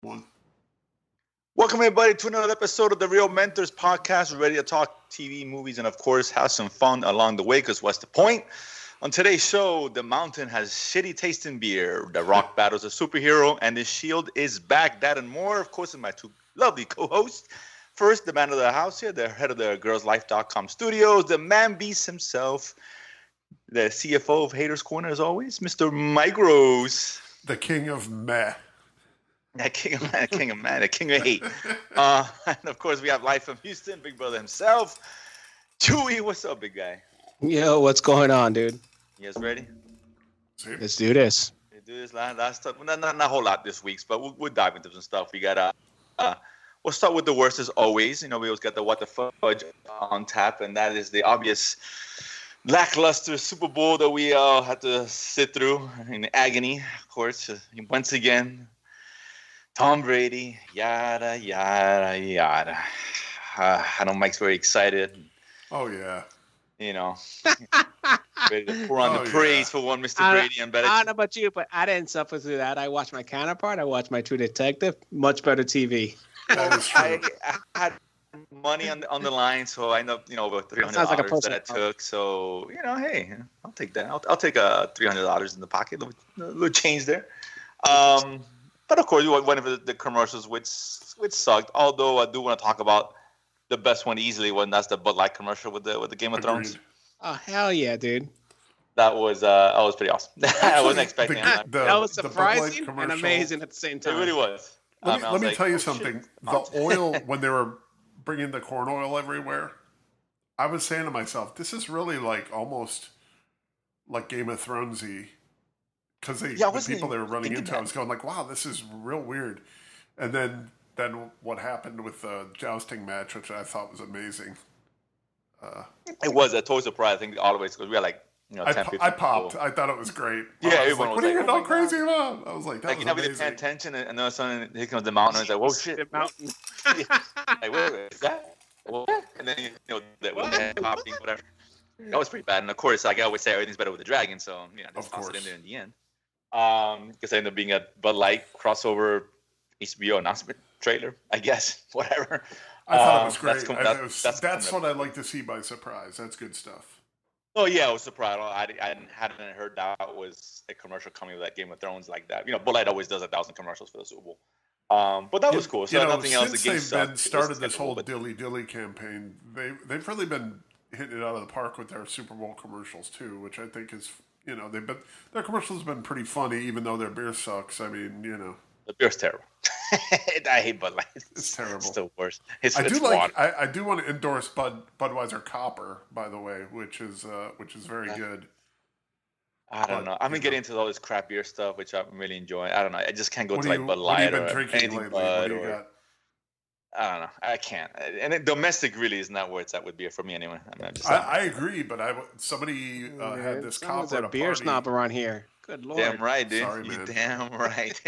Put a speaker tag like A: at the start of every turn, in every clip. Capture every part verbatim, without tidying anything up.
A: One.
B: Welcome, everybody, to another episode of the Real Mentors Podcast. We're ready to talk T V, movies, and, of course, have some fun along the way, because what's the point? On today's show, the Mountain has shitty tasting beer, The Rock battles a superhero, and the Shield is back. That and more, of course, with my two lovely co-hosts. First, the man of the house here, the head of the girls life dot com studios, the man beast himself, the C F O of Haters Corner, as always, Mister Mike Rose.
A: The king of meh.
B: That king of man, king of man, the king of hate. Uh, and of course, we have live from Houston, Big Brother himself, Chewy. What's up, big guy?
C: Yo, what's going on, dude?
B: You guys ready?
C: Let's do this.
B: We do this last, last stuff. Well, not, not not a whole lot this week, but we'll, we'll dive into some stuff. We got uh, uh, we'll start with the worst as always. You know, we always got the what the fudge on tap, and that is the obvious lackluster Super Bowl that we all uh, had to sit through in agony. Of course, once again. Tom Brady, yada, yada, yada. Uh, I know Mike's very excited.
A: Oh, yeah.
B: You know, ready to pour on
A: oh,
B: the praise
A: yeah.
B: for one Mister
C: I,
B: Brady and better.
C: I don't know about you, but I didn't suffer through that. I watched my counterpart. I watched my True Detective. Much better T V.
A: That is true.
B: I, I had money on the, on the line, so I ended up, you know, over three hundred dollars
C: like
B: that I took. So, you know, hey, I'll take that. I'll, I'll take uh, three hundred dollars in the pocket. A little, a little change there. Um... But of course, one of the, the commercials which which sucked. Although I do want to talk about the best one easily, when that's the Bud Light commercial with the with the Game of
A: Agreed.
B: Thrones.
C: Oh hell yeah, dude!
B: That was uh, that was pretty awesome. I wasn't expecting
A: the,
B: that.
A: The,
C: that was
A: the Bud
C: surprising
A: Light
C: and amazing at the same
B: It
C: time.
B: really was.
A: Let
B: Um,
A: me,
B: I
A: let
B: was
A: me
B: like,
A: tell you
B: oh,
A: something.
B: shit.
A: The oil, when they were bringing the corn oil everywhere, I was saying to myself, this is really like almost like Game of Thronesy. Because they,
B: Yeah, I
A: the
B: wasn't
A: people they were running
B: thinking
A: into,
B: that.
A: I was going like, wow, this is real weird. And then, then what happened with the jousting match, which I thought was amazing. Uh,
B: It was a total surprise. I think all of us, because we had like you know
A: I,
B: ten,
A: po-
B: fifteen
A: I popped.
B: people.
A: I thought it was great.
B: Yeah,
A: I was
B: everyone
A: like,
B: was
A: what are
B: like,
A: you
B: oh
A: all
B: my
A: crazy about? I was like, that
B: Like
A: was
B: you know, we did pay
A: amazing.
B: attention, and, and then all of a sudden here comes the mountain. And it's like, whoa, shit!
C: The mountain.
B: Like, wait, wait, is that? What? And then you know that was head popping, whatever. That was pretty bad. And of course, like I always say, everything's better with the dragon. So you know,
A: Of
B: just toss it in
A: course.
B: there in the end. Um, because it ended up being a Bud Light crossover H B O announcement trailer, I guess. Whatever.
A: I thought
B: Um,
A: it was great.
B: that's com-
A: I-
B: that-
A: it was-
B: that's
A: that's
B: coming
A: what I like to see by surprise. That's good stuff.
B: Oh yeah, I was surprised. I, I hadn't, hadn't heard that was a commercial coming with that Game of Thrones like that. You know, Bud Light always does a thousand commercials for the Super Bowl. Um, but that was cool. So
A: you know,
B: nothing else.
A: since
B: The game
A: they've
B: sucked.
A: been
B: It
A: started
B: was
A: this whole
B: terrible, but-
A: dilly dilly campaign, they they've really been hitting it out of the park with their Super Bowl commercials too, which I think is you know they've been their commercials have been pretty funny, even though their beer sucks. I mean, you know,
B: The beer's terrible. I hate Bud Light. It's,
A: It's terrible.
B: It's the worst. It's,
A: I
B: it's
A: do like
B: water.
A: I, I do want to endorse Bud Budweiser Copper, by the way, which is uh, which is very
B: Yeah.
A: good.
B: I don't
A: but,
B: know. I've been
A: you
B: getting
A: know.
B: into all this crap beer stuff, which I'm really enjoying. I don't know. I just can't go
A: What
B: to
A: do
B: like
A: you
B: Bud
A: what have
B: Light
A: you been
B: or
A: drinking
B: anything
A: lately?
B: Bud
A: What do you
B: or
A: got?
B: I don't know. I can't. And then domestic really is not where it's at with beer for me anyway. I mean, I'm just
A: I, I agree, but I somebody uh,
C: Yeah,
A: had this
C: someone's
A: copper at
C: a
A: a
C: beer
A: party.
C: snob around here. Good lord.
B: damn right, dude.
A: Sorry,
B: you
A: man.
B: damn right.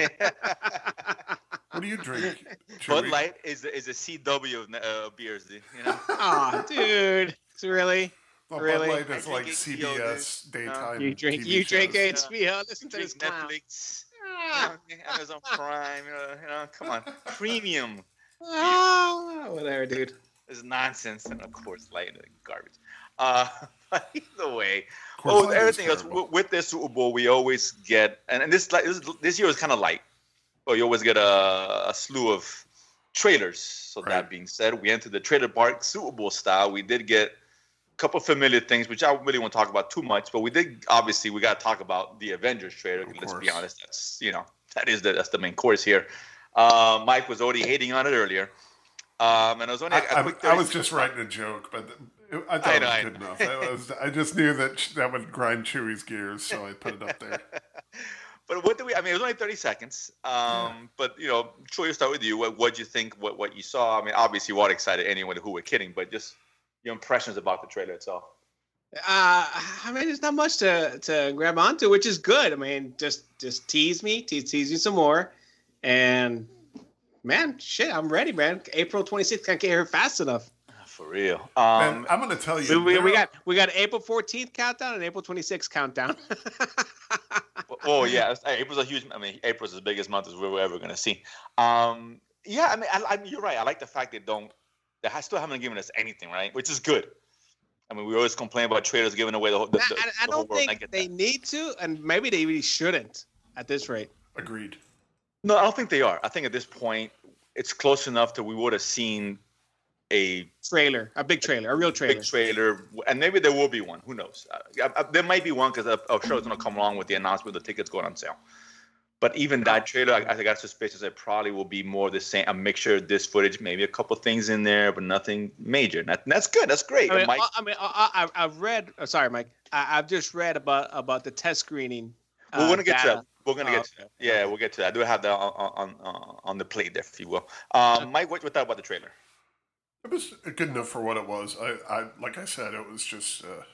A: What do you drink?
B: Bud
A: Chewy?
B: Light is is a C W of uh, beers, dude. You know.
C: Oh, dude. Really?
A: Well,
C: Really?
A: Bud Light
B: I
A: is
B: drink
A: like
B: H
A: C
B: B O,
A: B S
B: dude.
A: daytime.
C: You drink
A: T V
C: you drink
A: shows.
C: H B O. Listen to
B: Drink
C: this clown.
B: Netflix,
C: Ah,
B: you know, Amazon Prime. You know, you know, come on, premium.
C: ah, whatever, dude.
B: Is nonsense, and of course, light and garbage. Uh, but either way,
A: Coors
B: oh,
A: Light is
B: everything else
A: terrible.
B: with, with this Super Bowl, we always get, and, and this like this, this year was kind of light. Well, you always get a, a slew of trailers. So
A: Right.
B: that being said, we entered the trailer park Super Bowl style. We did get a couple familiar things, which I don't really want to talk about too much, but we did obviously we got to talk about the Avengers trailer.
A: Of
B: Let's be
A: course.
B: honest, that's you know that is the that's the main course here. Uh, Mike was already hating on it earlier. Um, and I was only
A: I,
B: a, a quick
A: I, I was
B: thirty
A: just writing a joke, but it, I thought
B: I
A: it
B: know,
A: was
B: I
A: good
B: know.
A: enough. I, was, I just knew that that would grind Chewy's gears, so I put it up there.
B: But what do we? I mean, it was only thirty seconds. Um,
A: Yeah.
B: But you know, Troy, we'll start with you. What what you think? What what you saw? I mean, obviously, you weren't excited anyway. Who were kidding? But just your impressions about the trailer itself.
C: Uh, I mean, there's not much to, to grab onto, which is good. I mean, just just tease me, tease, tease me some more, and man, shit, I'm ready, man. April twenty-sixth, can't get here fast enough.
B: For real.
A: Man,
B: Um,
A: I'm going to tell
C: We,
A: you.
C: we, we
A: there-
C: got we got April fourteenth countdown and April twenty-sixth countdown.
B: but Oh yeah, April's a huge. I mean, April's the biggest month as we're ever gonna see. Um, yeah, I mean, I, I, you're right. I like the fact they don't. They still haven't given us anything, right? Which is good. I mean, we always complain about trailers giving away the whole. The, the,
C: I, I
B: the
C: don't
B: whole
C: think
B: I
C: they
B: that.
C: need to, and maybe they really shouldn't at this rate.
A: Agreed.
B: No, I don't think they are. I think at this point, it's close enough that we would have seen a
C: trailer, a big trailer, a real trailer.
B: Big trailer, and maybe there will be one. Who knows? Uh, uh, there might be one because a, a show is going to come along with the announcement of the tickets going on sale. But even that trailer, I, I got suspicious that it probably will be more the same, a mixture of this footage, maybe a couple things in there, but nothing major. That, that's good. That's great.
C: I mean,
B: Mike,
C: I, mean I, I, I've read. Oh, sorry, Mike. I, I've just read about about the test screening. Uh,
B: we're gonna get
C: data.
B: to that. We're gonna
C: Oh,
B: get to that. Yeah, we'll get to that. I do have that on on on, on the plate there, if you will. Um, Mike, what you thought about the trailer?
A: It was good enough for what it was. I, I like I said, it was just uh,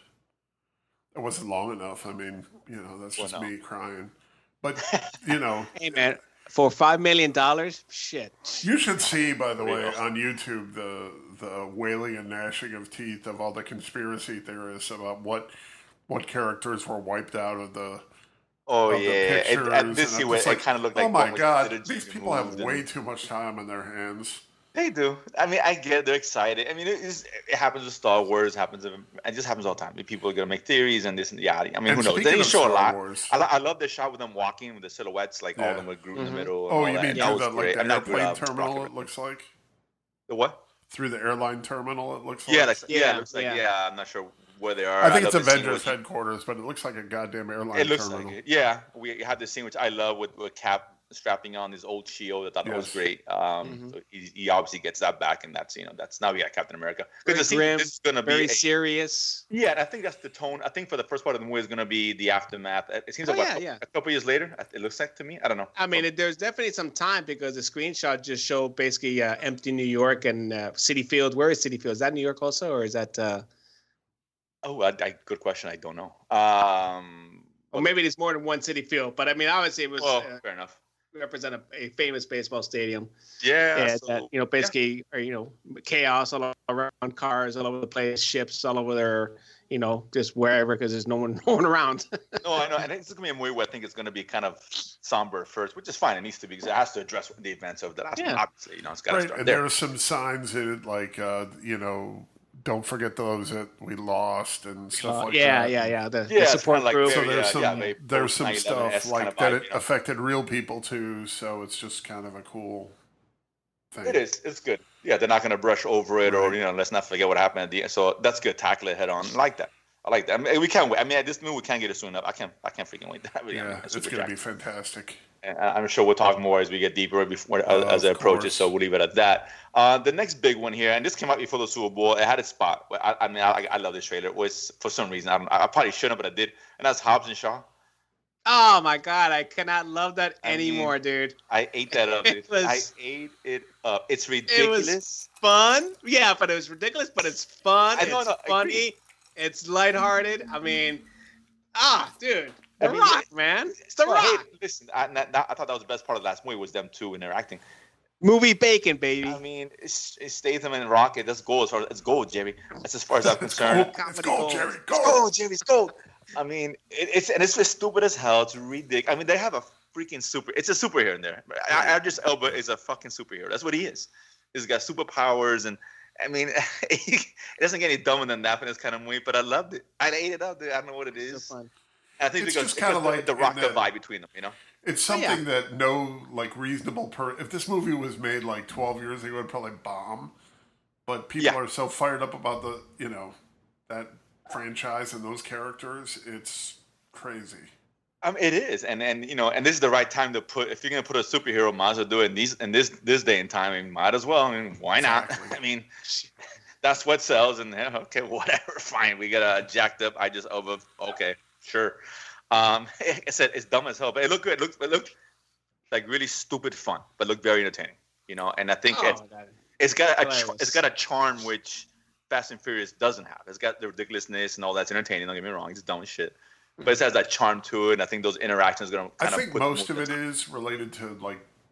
A: it wasn't long enough. I mean, you know, that's just
B: well, no.
A: me crying. But you know,
C: hey man, for five million dollars, shit.
A: You should see, by the way,
B: Real.
A: on YouTube the the wailing and gnashing of teeth of all the conspiracy theorists about what what characters were wiped out of the.
B: Oh
A: of
B: yeah,
A: the
B: it,
A: pictures,
B: and this
A: and
B: see
A: I'm
B: where
A: just
B: it
A: like,
B: kind of looked like.
A: oh my
B: one was
A: god,
B: considered
A: these
B: to be
A: people have
B: moved
A: way
B: and-
A: too much time on their hands.
B: They do. I mean, I get it. They're excited. I mean, it, is, it happens with Star Wars. It happens. With, it just happens all the time. People are gonna make theories and this and the other. I mean,
A: And
B: who knows? They
A: speaking
B: didn't
A: of
B: show a
A: Star
B: lot.
A: Wars-
B: I, lo- I love the shot with them walking with the silhouettes, like all
A: Yeah.
B: of them with Groot in
C: Mhm.
B: the middle. And
A: Oh,
B: all
A: you
B: that.
A: mean
B: That
A: through
B: was
A: the, like
B: great.
A: the
B: I'm not good,
A: airplane
B: uh,
A: terminal?
B: rocket
A: It looks like
B: The what?
A: through the airline terminal. It looks like.
B: Yeah, like, yeah,
C: Yeah,
B: it looks like
C: yeah.
B: yeah. I'm not sure where they are.
A: I think
B: love
A: it's
B: the scene
A: Avengers
B: with-
A: headquarters, but it looks like a goddamn airline
B: It looks
A: terminal.
B: like it. Yeah, we have this scene which I love with, with Cap strapping on his old shield. I thought that was
A: Yes.
B: great. Um,
C: Mhm.
B: so he, he obviously gets that back in that scene. You know, that's now we got Captain America.
C: Very
B: Because
C: grim,
B: this is gonna be
C: very
B: a-
C: serious.
B: yeah, and I think that's the tone. I think for the first part of the movie is gonna be the aftermath. It seems
C: Oh,
B: like
C: yeah,
B: what,
C: yeah.
B: a couple years later. It looks like to me. I don't know.
C: I mean, it, there's definitely some time because the screenshot just showed basically uh, empty New York and uh, City Field. Where is City Field? Is that New York also, or is that? Uh,
B: Oh, I, I, good question. I don't know. Um,
C: or maybe there's more than one City Field. But I mean, obviously, it was
B: well,
C: uh,
B: fair enough.
C: represent a, a famous baseball stadium.
B: Yeah.
C: and
B: so-
C: that, you know, basically, or, you know, chaos all around, cars all over the place, ships all over there, you know, just wherever because there's no one, no one around.
B: No, I know, and it's gonna be a movie where I think it's gonna be kind of somber at first, which is fine. It needs to be because it has to address the events of the last
C: Yeah.
B: one. Obviously, you know, it's got to
A: Right,
B: start
A: and
B: there.
A: there are some signs in it, like uh, you know, don't forget those that we lost and stuff like
C: yeah,
A: that.
C: yeah, yeah. The,
B: Yeah,
C: the
B: it's
C: support
B: kinda like
C: group.
A: So
B: very,
A: there's
B: uh,
A: some
B: yeah, very
A: there's some
B: post nine eleven-esque
A: stuff like
B: kind of
A: that
B: vibe,
A: it
B: you know?
A: affected real people too. So it's just kind of a cool thing.
B: It is. It's good. Yeah, they're not going to brush over it, or
A: Right.
B: you know, let's not forget what happened at the end. So that's good. Tackle it head on. I like that. I like that. I mean, we can't wait. I mean, this movie we can't get it soon enough. I can't. I can't freaking wait. That really, I mean,
A: Yeah, it's
B: super
A: going to be
B: jacked.
A: fantastic.
B: And I- I'm sure we'll talk more as we get deeper before
A: Oh,
B: as, as it
A: of
B: approaches.
A: course.
B: So we'll leave it at that. Uh, the next big one here, and this came out before the Super Bowl. It had its spot. I, I mean, I, I love this trailer. It was for some reason I, don't, I probably shouldn't, but I did. And that's Hobbs and Shaw.
C: Oh my God, I cannot love that
B: I
C: anymore,
B: mean,
C: dude.
B: I ate that up.
C: It
B: dude.
C: was-
B: I ate it up. It's
C: It
B: ridiculous.
C: was fun. Yeah, but it was ridiculous, but it's fun.
B: I know,
C: it's
B: no, I
C: funny.
B: agree.
C: It's lighthearted. I mean, ah, dude. The
B: I mean,
C: Rock, man. It's The
B: Well,
C: Rock.
B: hey, listen, I, that, that- I thought that was the best part of the last movie was them two interacting.
C: Movie bacon, baby.
B: I mean, it's, it's Statham and Rocket. That's gold as far as it's gold, Jerry. That's as far as I'm
A: It's
B: concerned.
A: gold, it's
C: Comedy
A: gold,
C: gold.
A: Jerry,
B: It's
A: gold.
B: gold, Jerry. It's gold. I mean, it, it's and it's just stupid as hell. It's ridiculous. I mean, they have a freaking super. It's a superhero in there. I, Idris Elba is a fucking superhero. That's what he is. He's got superpowers, and I mean, it doesn't get any dumber than that in this kind of movie. But I loved it. I ate it up. Dude. I don't know what it
C: So
B: is.
C: fun.
B: I think
A: It's
B: because
A: just kinda
B: because the-
A: like
B: the
A: in
B: rock the
A: that-
B: vibe between them, you know.
A: It's
C: Oh, yeah.
A: something that no like reasonable per. If this movie was made like twelve years ago, it'd probably bomb. But people
B: Yeah.
A: are so fired up about the you know that franchise and those characters. It's crazy.
B: I mean, it is, and and you know, and this is the right time to put. If you're gonna put a superhero, might as well do it in these in this this day and time. I mean, might as well. I mean, why not?
A: Exactly.
B: I mean, that's what sells. And yeah, okay, whatever, fine. We got a jacked up. I just over. Okay, sure. Um, like I said, it's dumb as hell, but it looked good. It looked it looked like really stupid fun, but looked very entertaining. You know, and I think
C: Oh,
B: it's,
C: God.
B: it's got a
C: hilarious.
B: char- it's got a charm which Fast and Furious doesn't have. It's got the ridiculousness and all that's entertaining. Don't get me wrong, it's dumb as shit. But it has that charm to it, and I think those interactions are gonna
A: I
B: kind
A: think
B: of put
A: most
B: the
A: of it
B: movie-
A: is related to like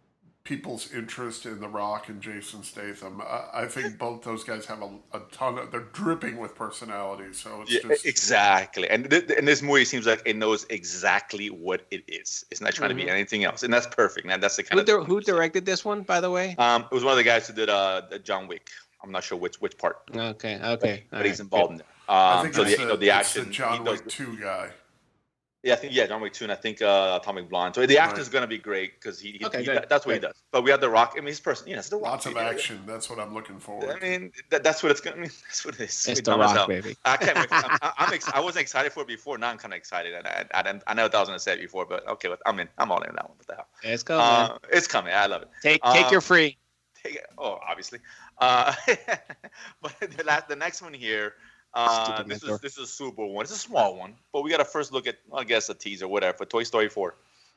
A: people's interest in The Rock and Jason Statham. I, I think both those guys have a, a ton of, they're dripping with personality. So it's
B: yeah,
A: just.
B: Exactly. And, th- and this movie seems like it knows exactly what it is. It's not trying mm-hmm. to be anything else. And that's perfect, man. That's the kind
C: who
B: of.
C: Di- who directed this one, by the way?
B: Um, it was one of the guys who did uh, John Wick. I'm not sure which which part.
C: Okay, okay.
B: But, but he's
C: right.
B: involved in it. Um,
A: I think
B: so
A: it's
B: the,
A: the,
B: you know, the action.
A: the John Wick two guy.
B: Yeah, I think yeah, John Wick two, and I think uh, Atomic Blonde. So the actor's
A: right.
B: going to be great because he, he,
C: okay,
B: he
C: good.
B: that's what he does. But we have The Rock. I mean, he's person. You know, it's The Rock.
A: Lots of action. That's what I'm looking forward.
B: I mean, that, that's what it's going. to I mean, that's what it is.
C: It's The Rock, baby.
B: I can't. Wait. I'm, I'm ex- I wasn't excited for it before. Now I'm kind of excited. And I, I, I, I know I was going to say it before, but okay, I'm in. I'm all in on that one. What the hell?
C: It's coming.
B: Uh, it's coming. I love it.
C: Take take
B: um,
C: your free.
B: Take it. Oh, obviously. Uh, but the last, the next one here. Uh, this is this is a Super Bowl one. It's a small one, but we got to first look at, I guess, a teaser, whatever, for Toy Story four.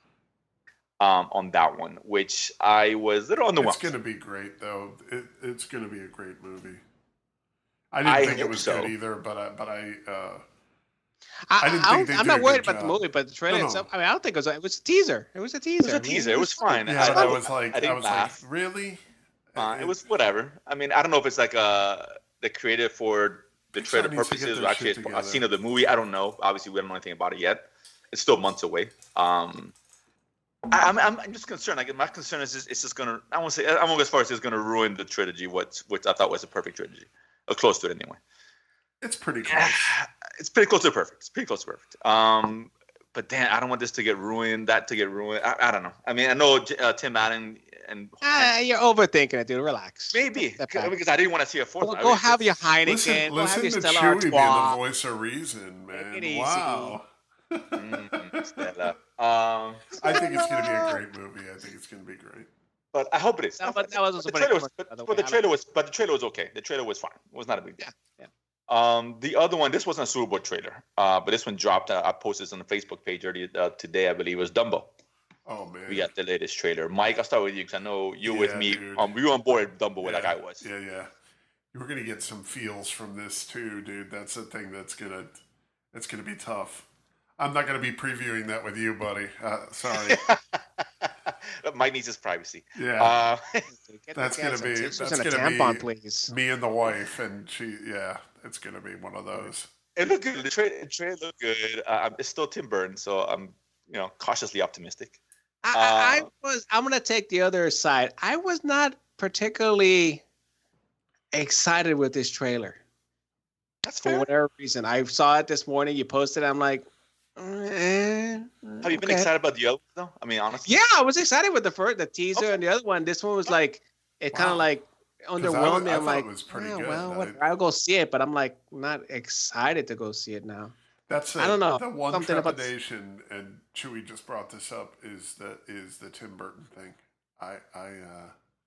B: Um, on that one, which I was a little underwhelmed.
A: It's going to be great, though. It, it's going to be a great movie. I didn't
B: I
A: think it was
B: so.
A: good either, but I, but I, uh,
C: I,
A: I didn't
C: I
A: think they
C: I'm
A: did
C: not
A: a
C: worried
A: good
C: about
A: job.
C: the movie, but the trailer
A: No, no.
C: itself. I mean, I don't think it was. It was a teaser. It was a teaser.
B: It was a
C: I mean,
B: teaser. It was fine.
A: Yeah,
B: I,
A: but I was like,
B: I
A: I,
B: didn't
A: was
B: laugh.
A: like, really?
B: Uh,
A: it,
B: it was whatever. I mean, I don't know if it's like uh the creative for the
A: Pixar
B: trailer
A: needs to get
B: purposes,
A: their
B: or actually
A: shit
B: a
A: together.
B: scene of the movie. I don't know. Obviously, we don't know anything about it yet. It's still months away. Um, I, I'm, I'm I'm just concerned. Like, my concern is just, it's just gonna. I won't say. I won't go as far as it's gonna ruin the trilogy. What which I thought was a perfect trilogy, or close to it anyway.
A: It's pretty close.
B: It's pretty close to perfect. It's pretty close to perfect. Um, but damn, I don't want this to get ruined. That to get ruined. I, I don't know. I mean, I know uh, Tim Allen and
C: Ah, you're overthinking it, dude. Relax.
B: maybe
C: Step back.
B: because I didn't want to see a fourth.
C: Go,
B: one. I
C: go
B: really-
C: have your Heineken.
A: Listen,
C: go have
A: listen
C: your
A: to
C: Stella
A: Chewie be the
C: Artois.
A: voice of reason, man.
C: Take it easy.
A: Wow.
B: Mm, Stella. Um,
A: I think it's going to be a great movie. I think it's going to be great.
B: but I hope it is.
C: No, but that was also
B: the
C: pretty
B: trailer was,
C: commercial, by
B: but,
C: the
B: but
C: way.
B: the
C: I
B: trailer was, but the trailer was okay. The trailer was fine. It was not a big deal.
C: Yeah,
B: Um, the other one, this wasn't a Super Bowl trailer, uh, but this one dropped. Uh, I posted this on the Facebook page already uh, today. I believe it was Dumbo.
A: Oh, man.
B: We got the latest trailer. Mike, I'll start with you because I know you with
A: Yeah,
B: me.
A: dude.
B: Um, we were on board with Dumbo
A: yeah,
B: like I was.
A: Yeah, yeah. You're going to get some feels from this, too, dude. That's the thing that's going to it's gonna be tough. I'm not going to be previewing that with you, buddy. Uh, sorry.
B: Mike needs his privacy.
A: Yeah.
B: Uh,
C: Get
A: That's
C: the
A: gonna
C: gas
A: be-
C: and tissues
A: that's
C: and a
A: gonna
C: tampon,
A: be-
C: please.
A: Me and the wife, and she, yeah, it's going to be one of those.
B: it looked good. The trailer, the trailer looked good. Uh, it's still Tim Burton, so I'm, you know, cautiously optimistic.
C: I, I, I
B: Uh,
C: was. I'm gonna take the other side. I was not particularly excited with this trailer
B: That's
C: for
B: fair.
C: whatever reason. I saw it this morning. You posted. I'm like, eh,
B: Have you been
C: okay.
B: excited about the other one, though? I mean, honestly.
C: Yeah, I was excited with the first, the teaser,
B: Okay.
C: and the other one. This one was like, it kind of
A: Wow.
C: like
A: I was-
C: underwhelmed me.
A: I
C: I'm
A: thought it
C: like,
A: was pretty
C: "Yeah,
A: good.
C: well,
A: I-
C: whatever. I'll go see it, but I'm like not excited to go see it now.
A: That's
C: I
A: a-
C: don't know.
A: The one
C: Something about-
A: trepidation, and Chewie just brought this up, is the is the Tim Burton thing. I I uh,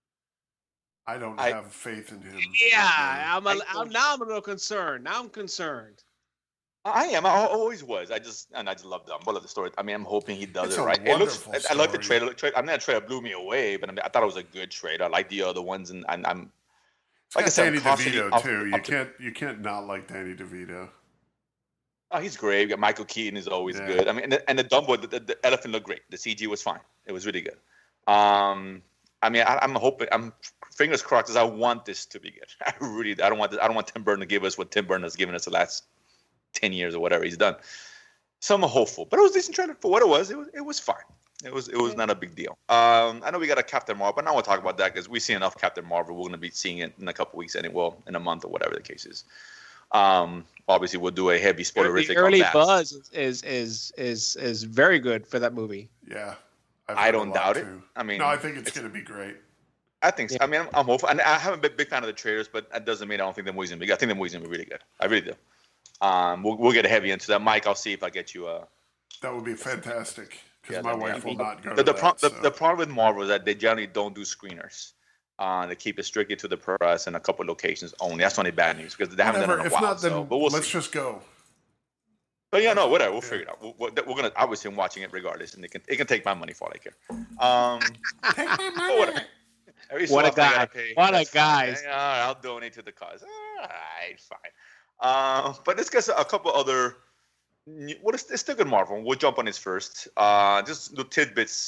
A: I don't
B: I-
A: have faith in him.
C: Yeah, I'm, a,
B: I-
C: I'm now I'm a little concerned. Now I'm concerned.
B: I am. I al- always was. I just and I just love Dumbo. I love the story. I mean, I'm hoping he does
A: It's
B: it
A: a
B: right. It looks.
A: wonderful
B: I, I like the
A: story.
B: trailer. Tra- I mean, that trailer blew me away, but I, mean, I thought it was a good trailer. I like the other ones, and, and I'm
A: It's
B: like I
A: got
B: said, I'm
A: Danny
B: constantly
A: DeVito
B: up-
A: too. You
B: up to-
A: can't you can't not like Danny DeVito.
B: Oh, he's great. We got Michael Keaton is always
A: Yeah.
B: good. I mean, and the, and the Dumbo, the, the, the elephant looked great. The C G was fine. It was really good. Um, I mean, I, I'm hoping. I'm fingers crossed. 'Cause I want this to be good. I really. I don't want. This, I don't want Tim Burton to give us what Tim Burton has given us the last ten years or whatever he's done. So I'm hopeful, but it was a decent trailer for what it was. It was. It was fine. It was. It was not a big deal. Um, I know we got a Captain Marvel, but now we'll talk about that because we see enough Captain Marvel. We're going to be seeing it in a couple weeks, anyway. Well, in a month or whatever the case is. Um, obviously, we'll do a heavy spoilerific
C: The early
B: on that.
C: buzz is, is is is is very good for that movie.
A: Yeah, I've
B: I
A: heard a
B: don't
A: lot,
B: doubt it.
A: too.
B: I mean,
A: no, I think it's,
B: it's-
A: going to be great.
B: I think so. I mean, I'm, I'm hopeful. And I haven't been a big fan of the trailers, but that doesn't mean I don't think the movie's gonna be good. I think the movie's gonna be really good. I really do. Um, we'll, we'll get heavy into that. Mike, I'll see if I get you a.
A: That would be fantastic because
B: Yeah,
A: my
B: that'd be-
A: wife will not go
B: The,
A: to
B: the, pro-
A: that.
B: the,
A: so.
B: the problem with Marvel is that they generally don't do screeners. Uh, they keep it strictly to the press and a couple locations only. That's only bad news because they haven't
A: Whatever.
B: done it in a
A: If
B: while.
A: not, then
B: so, but we'll
A: let's
B: see.
A: just go.
B: But yeah, no, whatever. We'll
A: Yeah.
B: figure it out. We're, we're, we're gonna obviously I'm watching it regardless, and it can it can take my money for all I care. Um,
A: Take my
B: but
A: money.
B: whatever. Every so
C: What a
B: often I gotta
C: guy.
B: pay.
C: What a
B: That's fine.
C: guy.
B: Yeah, all right, I'll donate to the cause. All right, fine. Uh, but let's get a couple other. new- What is it's still good Marvel? We'll jump on this first. Uh, just the tidbits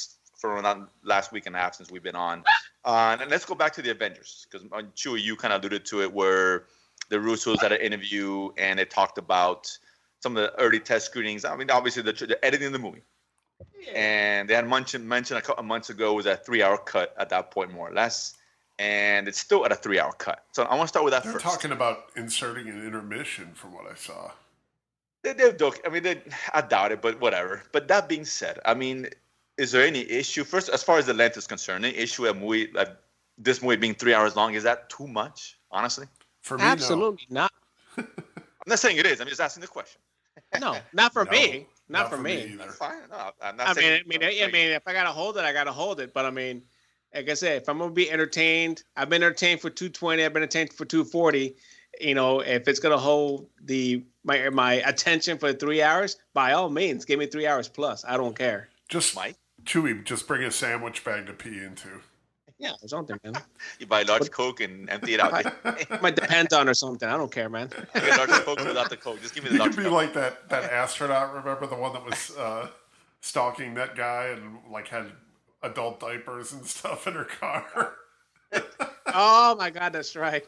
B: for around last week and a half since we've been on. Uh, and let's go back to the Avengers, because uh, Chewie, you kind of alluded to it, where the Russos had an interview and they talked about some of the early test screenings. I mean, obviously the, the editing of the movie. Yeah. And they had mentioned, mentioned a couple of months ago was a three-hour cut at that point, more or less. And it's still at a three-hour cut. So I want to start with that
A: They're
B: first.
A: They're talking about inserting an intermission from what I saw.
B: They, they're, I mean, they, I doubt it, but whatever. But that being said, I mean, is there any issue? First, as far as the length is concerned, any issue at movie, like this movie being three hours long, is that too much, honestly?
C: For me, absolutely no. not.
B: I'm not saying it is. I'm just asking the question.
C: No, not for
A: no,
C: me. Not,
A: not
C: for,
A: for
C: me.
A: me
B: That's fine. No, I'm not
C: I
B: saying
C: mean, I mean, I mean, if I gotta hold it, I gotta hold it. But I mean, like I said, if I'm gonna be entertained, I've been entertained for two twenty. I've been entertained for two forty. You know, if it's gonna hold the my my attention for three hours, by all means, give me three hours plus. I don't care.
A: Just
B: Mike,
A: Chewy, just bring a sandwich bag to pee into.
C: Yeah, there's something, man.
B: You buy a large Coke and empty it out.
C: It might depend on or something. I don't care, man.
B: I get large Coke without the Coke. Just give me the
A: you
B: large
A: could be
B: Coke.
A: like that that astronaut. Remember the one that was uh, stalking that guy and like had adult diapers and stuff in her car.
C: Oh my God, that's right.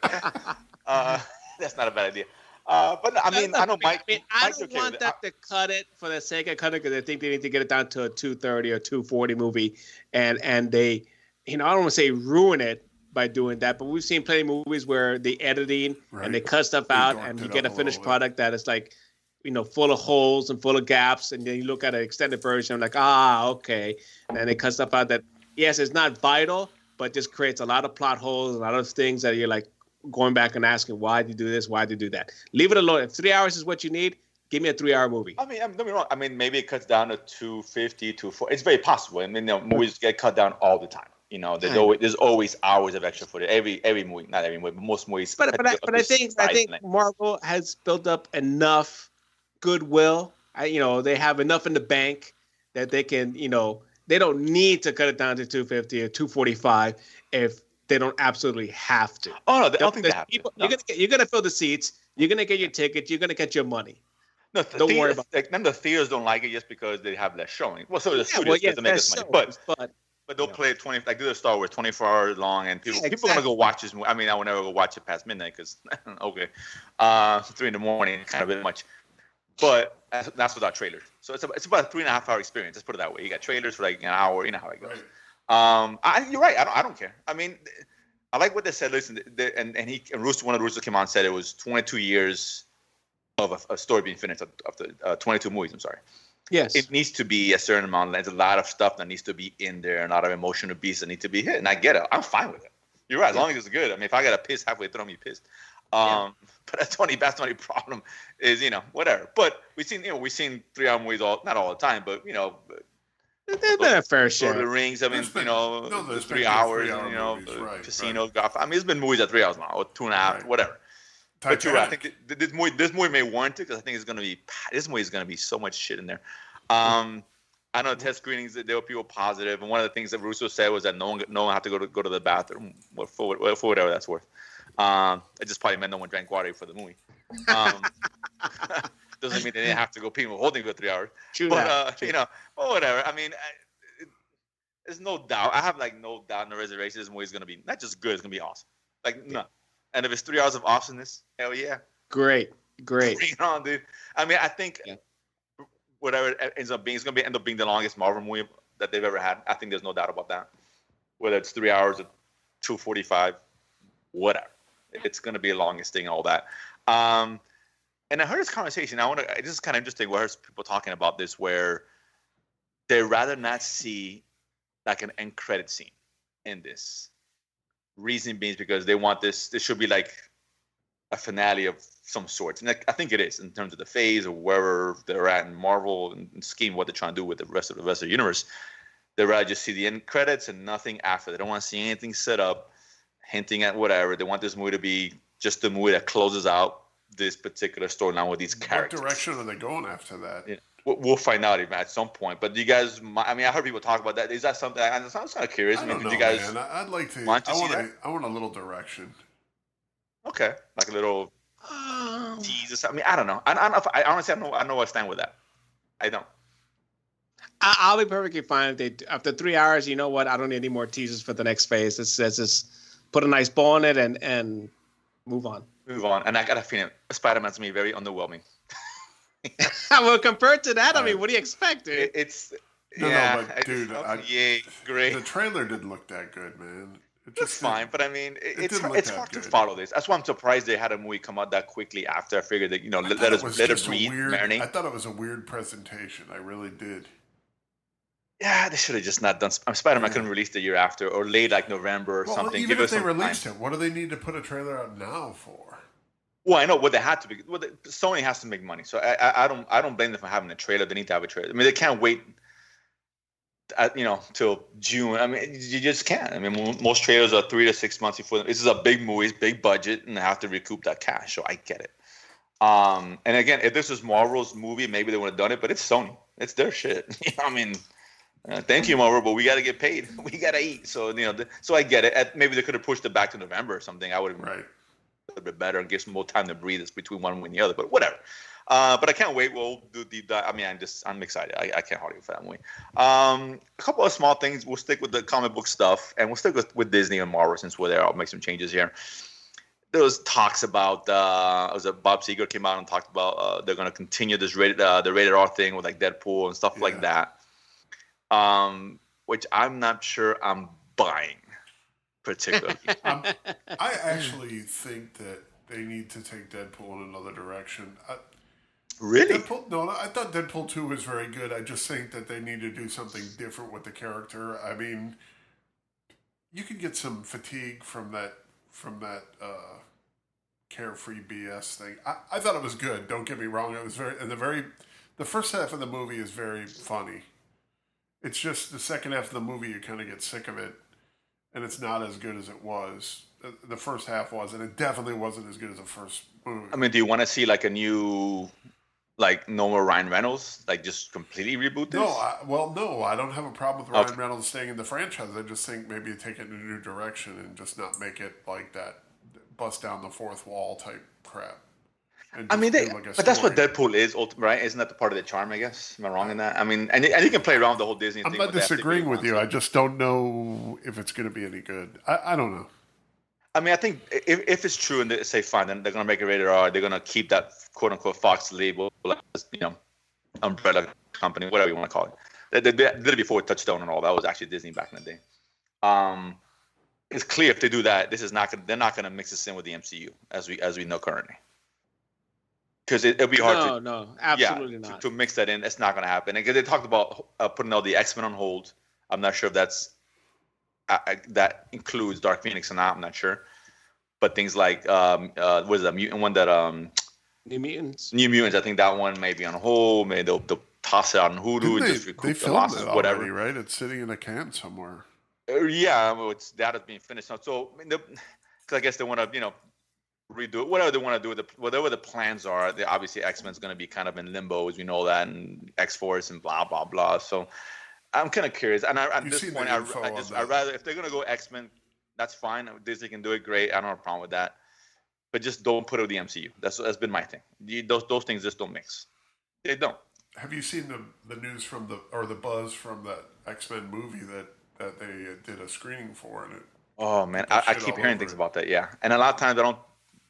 B: uh, that's not a bad idea. Uh, but I mean, I know Mike.
C: I, mean, I
B: Mike's
C: don't
B: okay
C: want them to cut it for the sake of cutting because I think they need to get it down to a two thirty or two forty movie, and and they, you know, I don't want to say ruin it by doing that, but we've seen plenty of movies where the editing
A: right.
C: and they cut stuff they out, and you get a finished product that is like, you know, full of holes and full of gaps, and then you look at an extended version, like, ah, okay, and then they cut stuff out that, yes, it's not vital, but just creates a lot of plot holes, a lot of things that you're like going back and asking, why did you do this? Why did you do that? Leave it alone. If three hours is what you need, give me a three-hour movie.
B: I mean, don't get me wrong. I mean, maybe it cuts down to two fifty, two forty. It's very possible. I mean, you know, movies get cut down all the time. You know, there's always there's always hours of extra footage. Every every movie, not every movie, but most movies.
C: But but I, but I think I think length. Marvel has built up enough goodwill. I, you know, they have enough in the bank that they can, you know, they don't need to cut it down to two fifty or two forty-five if they don't absolutely have to.
B: Oh no, I don't think they have
C: people,
B: to. No.
C: You're gonna get, you're gonna fill the seats. You're gonna get your ticket. You're gonna get your money.
B: No,
C: the don't
B: theaters,
C: worry about.
B: Like, none of the theaters don't like it just because they have less showing. Well, so the
C: yeah,
B: studios
C: well, yeah,
B: to make this money, but
C: but
B: but they'll
C: you know.
B: play it twenty like do the Star Wars twenty-four hours long, and people
C: yeah,
B: people
C: exactly.
B: are gonna go watch this movie. I mean, I will never go watch it past midnight because okay, uh, three in the morning, kind of a bit much. But that's, that's without trailers. So it's a, it's about a three and a half hour experience. Let's put it that way. You got trailers for like an hour. You know how it goes. Right. Um, I, you're right. I don't I don't care. I mean. I like what they said. Listen, they, and and he and Russo, one of the Russos came on and said it was twenty-two years of a, a story being finished of, of the uh, twenty-two movies. I'm sorry.
C: Yes.
B: It needs to be a certain amount. There's a lot of stuff that needs to be in there, and a lot of emotional beats that need to be hit. And I get it. I'm fine with it. You're right. As yeah. long as it's good. I mean, if I got to piss halfway through, I'm be pissed. Um, yeah. But that's the only that's the only problem is you know whatever. But we've seen you know we've seen three hour movies all not all the time, but you know.
C: There's been a fair share.
B: Lord of the Rings. I mean, been, you know,
A: no,
B: there's three hours.
A: Three
B: and, you know,
A: movies, right,
B: Casino,
A: right.
B: Golf. I mean, there's been movies at three hours long, or two and a half, right. whatever. Titanic. But you're right. I think th- this movie, this movie may warrant it because I think it's gonna be. This movie is gonna be so much shit in there. Um, I know the test screenings there were people positive, and one of the things that Russo said was that no one, no one had to go to go to the bathroom for, for whatever that's worth. Um, it just probably meant no one drank water for the movie. Um, doesn't mean they didn't have to go pee while holding for three hours.
C: True
B: but
C: that.
B: Uh,
C: True.
B: you know, or whatever. I mean. I, There's no doubt. I have like no doubt in the reservation. This movie is gonna be not just good. It's gonna be awesome. Like no. And if it's three hours of awesomeness, hell yeah.
C: Great, great.
B: Bring it on, dude. I mean, I think
C: yeah.
B: whatever it ends up being, it's gonna be end up being the longest Marvel movie that they've ever had. I think there's no doubt about that. Whether it's three hours or two forty-five, whatever. It's gonna be the longest thing. All that. Um, and I heard this conversation. I want to. This is kind of interesting. I heard people talking about this where they rather not see like an end credit scene in this. Reason being is because they want this, this should be like a finale of some sorts. And I think it is in terms of the phase or wherever they're at in Marvel and scheme, what they're trying to do with the rest of the rest of the universe. They'd rather just see the end credits and nothing after. They don't want to see anything set up, hinting at whatever. They want this movie to be just the movie that closes out this particular storyline with these characters.
A: What direction are they going after that?
B: Yeah. We'll find out even at some point. But do you guys? I mean, I heard people talk about that. Is that something? I was kind of curious.
A: I,
B: I mean,
A: don't
B: did
A: know,
B: you guys?
A: Man. I'd like to.
B: Want to
A: I
B: see
A: want
B: that?
A: a, I want a little direction.
B: Okay, like a little
C: Um,
B: tease or something. I mean, I don't know. I, I don't know. If, I honestly, I know. I know where I stand with that. I don't.
C: I, I'll be perfectly fine if they after three hours. You know what? I don't need any more teasers for the next phase. Let's, let's just put a nice bow on it and and move on.
B: Move on. And I got a feeling Spider-Man's gonna be very underwhelming.
C: Well, compared to that, I mean, what do you expect, dude?
B: It, it's
A: No,
B: yeah,
A: no, but dude, I,
B: yay, great.
A: the trailer didn't look that good, man. It
B: It's
A: just
B: fine,
A: didn't-
B: but I mean, it,
A: it
B: it's
A: didn't
B: hard,
A: look
B: it's
A: that
B: hard to
A: good.
B: follow this. That's why I'm surprised they had a movie come out that quickly after. I figured that you know
A: I
B: let,
A: thought
B: let
A: it
B: us
A: was
B: let it
A: just a
B: breathe,
A: weird.
B: marinate.
A: I thought it was a weird presentation. I really did.
B: Yeah, they should have just not done. Sp- Spider-Man
A: Yeah.
B: couldn't release the year after or late like November or
A: Well,
B: something.
A: even
B: Give
A: if
B: us
A: they
B: some
A: released
B: time.
A: it, what do they need to put a trailer out now for?
B: Well, I know what they had to be. Well, the, Sony has to make money, so I, I, I don't I don't blame them for having a trailer. They need to have a trailer. I mean, they can't wait. At, you know, till June. I mean, you just can't. I mean, mo- most trailers are three to six months before. This is a big movie, it's big budget, and they have to recoup that cash. So I get it. Um, and again, if this was Marvel's movie, maybe they would have done it. But it's Sony. It's their shit. You know, I mean, uh, thank you, Marvel, but we got to get paid. We got to eat. So you know, th- so I get it. At, maybe they could have pushed it back to November or something. I would have
A: Right.
B: a little bit better and give some more time to breathe this between one and the other. But whatever. Uh, but I can't wait. We'll do deep dive. I mean, I'm just I'm excited. I, I can't hardly wait for that movie. Um, a couple of small things. We'll stick with the comic book stuff, and we'll stick with, with Disney and Marvel since we're there. I'll make some changes here. There was talks about uh, was it Bob Seger came out and talked about uh, they're going to continue this rated uh, the rated R thing with like Deadpool and stuff
A: Yeah.
B: like that. Um, which I'm not sure I'm buying particularly.
A: Um, I actually think that they need to take Deadpool in another direction. I,
B: Really?
A: Deadpool, no, I thought Deadpool two was very good. I just think that they need to do something different with the character. I mean, you could get some fatigue from that from that uh, carefree B S thing. I, I thought it was good. Don't get me wrong. It was very and the very the first half of the movie is very funny. It's just the second half of the movie you kind of get sick of it, and it's not as good as it was. The- The first half was, and it definitely wasn't as good as the first movie.
B: I mean, do you want to see like a new, like no more Ryan Reynolds, like just completely reboot this?
A: No, I, well, no, I don't have a problem with Ryan
B: Okay.
A: Reynolds staying in the franchise. I just think maybe take it in a new direction and just not make it like that bust down the fourth wall type crap. And
B: I mean,
A: just
B: they,
A: do, like, a
B: but that's what
A: story.
B: Deadpool is, ulti- right? Isn't that the part of the charm? I guess. Am I wrong in that? I mean, and and you can play around with the whole Disney
A: I'm
B: thing.
A: not
B: with that if they
A: disagreeing
B: really
A: with you.
B: want
A: I just don't know if it's going to be any good. I, I don't know.
B: to. I mean, I think if, if it's true and they say fine, then they're gonna make it rated R. They're gonna keep that quote unquote Fox label, as, you know, umbrella company, whatever you want to call it. They, they did it before Touchstone and all. That was actually Disney back in the day. Um, it's clear if they do that, this is not gonna. They're not gonna mix this in with the M C U as we as we know currently. Because it, it'll be hard
C: no,
B: to
C: no, absolutely
B: yeah,
C: not.
B: To, to mix that in. It's not going to happen. And 'cause they talked about uh, putting all the X-Men on hold. I'm not sure if that's uh, uh, that includes Dark Phoenix or not. I'm not sure. But things like um, uh, what is that mutant one that um,
C: New Mutants.
B: New Mutants? I think that one may be on hold. Maybe they'll, they'll toss it out on Hulu
A: Didn't
B: and
A: they,
B: just
A: they
B: recoup the
A: filmed
B: losses,
A: it
B: whatever.
A: already, right? It's sitting in a can somewhere.
B: Uh, yeah, well, it's that is being finished now. So I mean, the, 'cause I guess they want to, you know, redo it. Whatever they want to do with the whatever the plans are. They, obviously, X Men's going to be kind of in limbo, as we know that, and X Force and blah blah blah. So I'm kind of curious. And I, at
A: You've
B: this
A: seen
B: point,
A: the
B: I,
A: info
B: I
A: on
B: just
A: that.
B: I rather if they're going to go X Men, that's fine. Disney can do it, great. I don't have a problem with that. But just don't put it with the M C U. That's that's been my thing. You, those those things just don't mix. They don't.
A: Have you seen the the news from the or the buzz from that X-Men movie that that they uh, did a screening for, and it
B: Oh man,
A: People
B: I, I
A: shit
B: keep
A: all
B: hearing
A: over
B: things
A: it.
B: about that. Yeah, and a lot of times I don't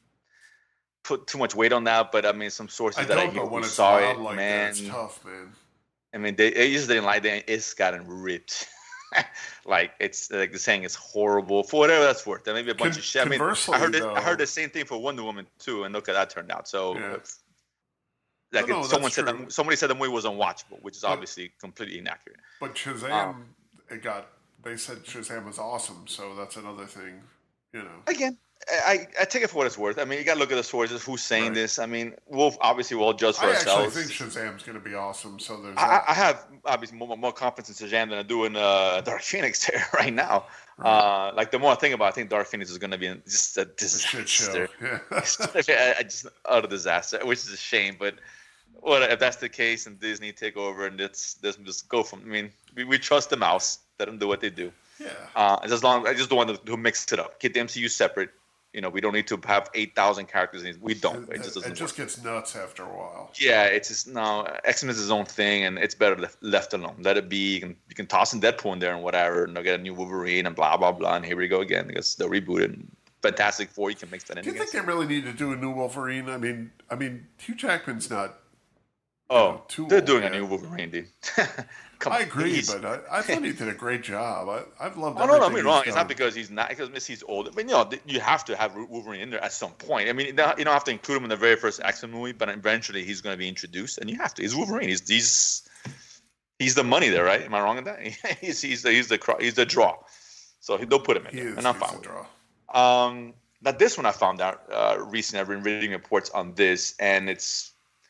B: put too much weight on that. But I mean, some sources
A: I
B: that I
A: don't
B: hear
A: know when
B: who
A: it's
B: saw
A: loud
B: it,
A: like
B: man.
A: that. It's tough, man.
B: I mean, they, they just didn't like it. It's gotten ripped. Like it's like the saying it's horrible for whatever that's worth. There may be a bunch
A: Con-
B: of shit. I mean, I
A: conversely,
B: heard it, I heard
A: though-
B: the same thing for Wonder Woman too, and look how that turned out. So,
A: Yeah.
B: if- like
A: No, no,
B: if someone
A: that's
B: said
A: true.
B: that somebody said the movie was unwatchable, which is
A: But-
B: obviously completely inaccurate.
A: But Shazam,
B: Um,
A: it got. They said Shazam was awesome, so that's another thing. You know,
B: Again, I, I take it for what it's worth. I mean, you got to look at the sources. Who's saying
A: Right.
B: this? I mean, we'll obviously we'll judge for
A: I actually
B: ourselves.
A: think Shazam's going to be awesome. So there's.
B: I,
A: that.
B: I have obviously more, more confidence in Shazam than I do in uh, Dark Phoenix there right now.
A: Right.
B: Uh, like the more I think about it, I think Dark Phoenix is going to be just a
A: a shit
B: disaster.
A: show. Yeah.
B: I just utter disaster, which is a shame. But what if that's the case and Disney take over and let's, let's just go from? I mean, we, we trust the mouse. Let them do what they do.
A: yeah.
B: Uh, as long I just don't want to, to mix it up. Keep the M C U separate. You know, we don't need to have eight thousand characters. We don't. It,
A: It,
B: just doesn't
A: it just
B: work.
A: gets nuts after a while.
B: Yeah, it's just no. X-Men is his own thing, and it's better left, left alone. Let it be. You can, you can toss in Deadpool in there and whatever, and they'll get a new Wolverine and blah blah blah. And here we go again because they'll reboot it. And Fantastic Four, you can mix that in.
A: Do you
B: I
A: think
B: guess.
A: they really need to do a new Wolverine? I mean, I mean, Hugh Jackman's not.
B: Oh,
A: know, too
B: they're
A: old
B: doing
A: yet.
B: a new Wolverine, dude. Come
A: I
B: on,
A: agree,
B: he's-
A: but I, I thought he did a great job. I, I've loved.
B: Oh, no, no,
A: everything
B: me wrong.
A: he's
B: It's
A: done.
B: not because he's not because he's old. But you know, th- you have to have Wolverine in there at some point. I mean, you don't you don't have to include him in the very first X-Men movie, but eventually he's going to be introduced, and you have to. He's Wolverine. He's he's he's the money there, right? Am I wrong in that? he's he's the he's the cro- he's the draw. So they'll put him in
A: He
B: there,
A: is.
B: and I'm
A: he's
B: fine
A: a
B: with
A: draw.
B: it. Um, now this one I found out uh, recently. I've been reading reports on this, and it's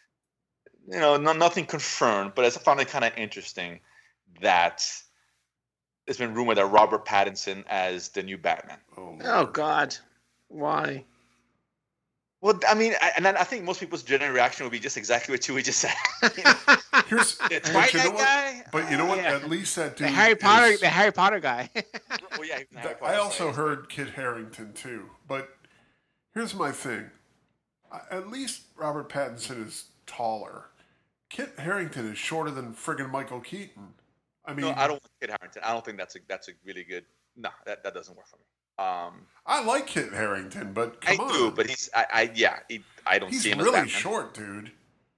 B: you know no, nothing confirmed, but I found it kind of interesting that it's been rumored that Robert Pattinson as the new Batman.
A: Oh,
C: Oh
A: Lord.
C: God, why?
B: Well, I mean, I, and then I think most people's general reaction would be just exactly what you just said.
A: Here's,
B: The
A: but
B: Twilight
A: you know what?
B: guy.
A: But you know what?
C: Yeah.
A: At least that dude.
C: The Harry Potter,
A: is-
C: the Harry Potter guy.
B: Oh yeah, he's in Harry
A: That-
B: Potter,
A: I also
B: sorry.
A: heard Kit Harington too, but here's my thing. I- At least Robert Pattinson is taller. Kit Harington is shorter than friggin' Michael Keaton. I mean,
B: No, I don't want Kit Harington. I don't think that's a that's a really good. No, that, that doesn't work for me. Um,
A: I like Kit Harington, but
B: I
A: come on,
B: do, but he's I, I yeah, he, I don't
A: he's
B: see him as
A: really
B: Batman.
A: short, dude.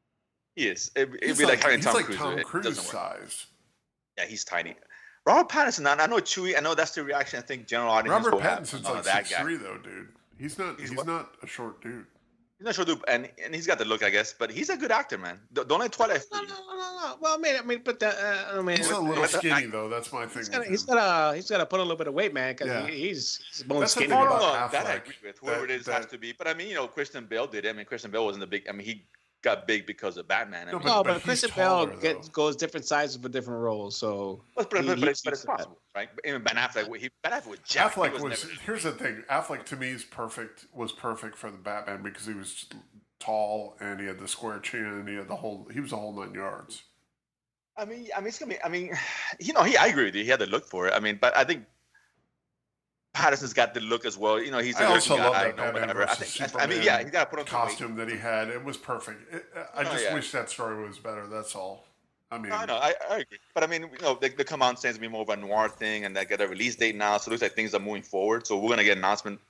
B: He is. It, it'd
A: He's
B: be like, having
A: he's
B: Tom
A: like
B: Cruise.
A: Tom
B: It
A: Cruise
B: doesn't work.
A: size.
B: Yeah, he's tiny. Robert Pattinson. I, I know Chewie. I know that's the reaction. I think general audience.
A: Robert
B: will have.
A: Pattinson's
B: Oh,
A: like
B: that
A: six
B: guy.
A: three though, dude. He's not.
B: He's
A: He's,
B: what?
A: not a short dude.
B: He's not sure, dude, and and he's got the look, I guess. But he's a good actor, man. Don't don't let Twilight.
C: no, no, no, no, no. Well, I mean, I mean, but the, uh, I mean,
A: He's a
B: what-
A: little
B: what-
A: skinny though. That's my thing.
C: he's
A: with
C: got
A: him.
C: he's got to he's got to put a little bit of weight, man, because
A: Yeah.
C: he, he's he's bone
A: That's the
C: skinny.
A: thing
B: No, no,
A: about
B: no. That I
A: Affleck,
B: agree with. Whoever
A: that-
B: it is has
A: that-
B: to be. But I mean, you know, Christian Bale did it. I mean, Christian Bale wasn't the big. I mean, he got big because of Batman. I
A: No,
B: mean,
C: No,
A: but
C: but,
A: he's
C: Christian Bale
A: taller,
C: gets,
A: though.
C: goes different sizes for different roles. So
B: but, but,
C: he-
B: but,
C: he
B: but, it's, but
C: keeps
B: it's
C: that.
B: possible, right? But even Ben Affleck, he, Ben Affleck was jacked. He
A: Affleck
B: was,
A: was.
B: never,
A: Here's the thing. Affleck to me is perfect. Was perfect for the Batman because he was tall and he had the square chin and he had the whole. He was a whole nine yards.
B: I mean, I mean, it's gonna be. I mean, you know, he. I agree with you. He had the look for it. I mean, but I think Patterson's got the look as well. You know, he's a
A: I also
B: good
A: love
B: guy.
A: that
B: You know,
A: Batman
B: whatever. I
A: versus
B: think. I
A: Superman
B: mean, yeah, he got to put on some weight.
A: costume that he had. It was perfect. It, I
B: Oh,
A: just
B: yeah.
A: wish that story was better. That's all. I mean,
B: No, I know, I, I agree. But I mean, you know, they, they come out and say it's gonna be more of a noir thing, and they get a release date now, so it looks like things are moving forward. So we're gonna get an announcement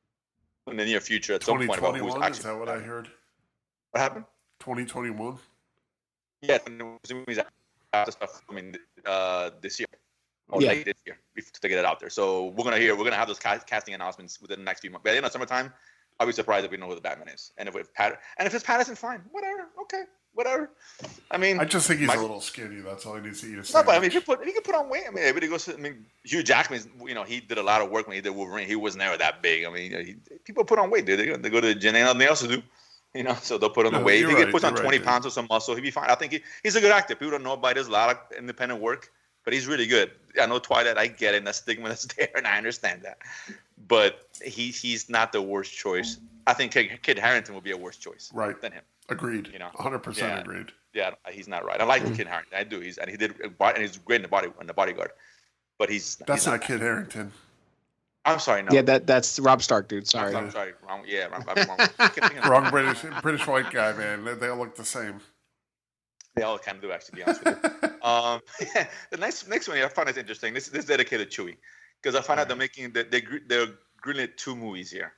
B: in the near future at some
A: twenty
B: point about
A: twenty
B: who's
A: one.
B: actually.
A: Is that what I heard?
B: What happened?
A: Twenty twenty one.
B: Yeah, and the movies after stuff. I mean, uh, this year or
C: Yeah.
B: late this year bef- to get it out there. So we're gonna hear, we're gonna have those ca- casting announcements within the next few months. By the end of summertime, I'll be surprised if we know who the Batman is. And if it's Pat, and if it's Patterson, fine, whatever, okay, whatever. I mean,
A: I just think he's
B: My-
A: a little skinny. That's all he needs to eat. A
B: no,
A: sandwich.
B: but I mean, if you put, if you can put on weight, I mean, everybody goes. To, I mean, Hugh Jackman, you know, he did a lot of work when he did Wolverine. He was never that big. I mean, you know, he, people put on weight, dude. They go, they go to the gym, and nothing else to do. You know, so they'll put on the
A: No,
B: weight. If
A: you're
B: he
A: right,
B: can put on
A: you're right,
B: twenty
A: dude.
B: pounds or some muscle, he'd be fine. I think he, he's a good actor. People don't know about it. There's a lot of independent work, but he's really good. I know Twilight, I get it, and that stigma that's there, and I understand that. But he he's not the worst choice. I think Kid, Kid Harington would be a worse choice
A: Right.
B: than him.
A: Agreed.
B: You know,
A: one hundred percent
B: yeah.
A: agreed.
B: Yeah, he's not right. I like Kid Harington. I do. He's and he did and he's great in the body in the Bodyguard. But he's
A: That's
B: he's
A: not Kid Harrington.
B: I'm sorry, no.
C: Yeah, that that's Rob Stark, dude. Sorry.
B: I'm sorry. Wrong. Yeah, I'm, I'm wrong. I kept thinking of-
A: Wrong British British white guy, man. They, they all look the same.
B: They all kind of do, actually, to be honest with you. Um, the next next one, I find is interesting. This, this is dedicated to Chewie, because I found out they're making they they gr- they're greenlit two movies here,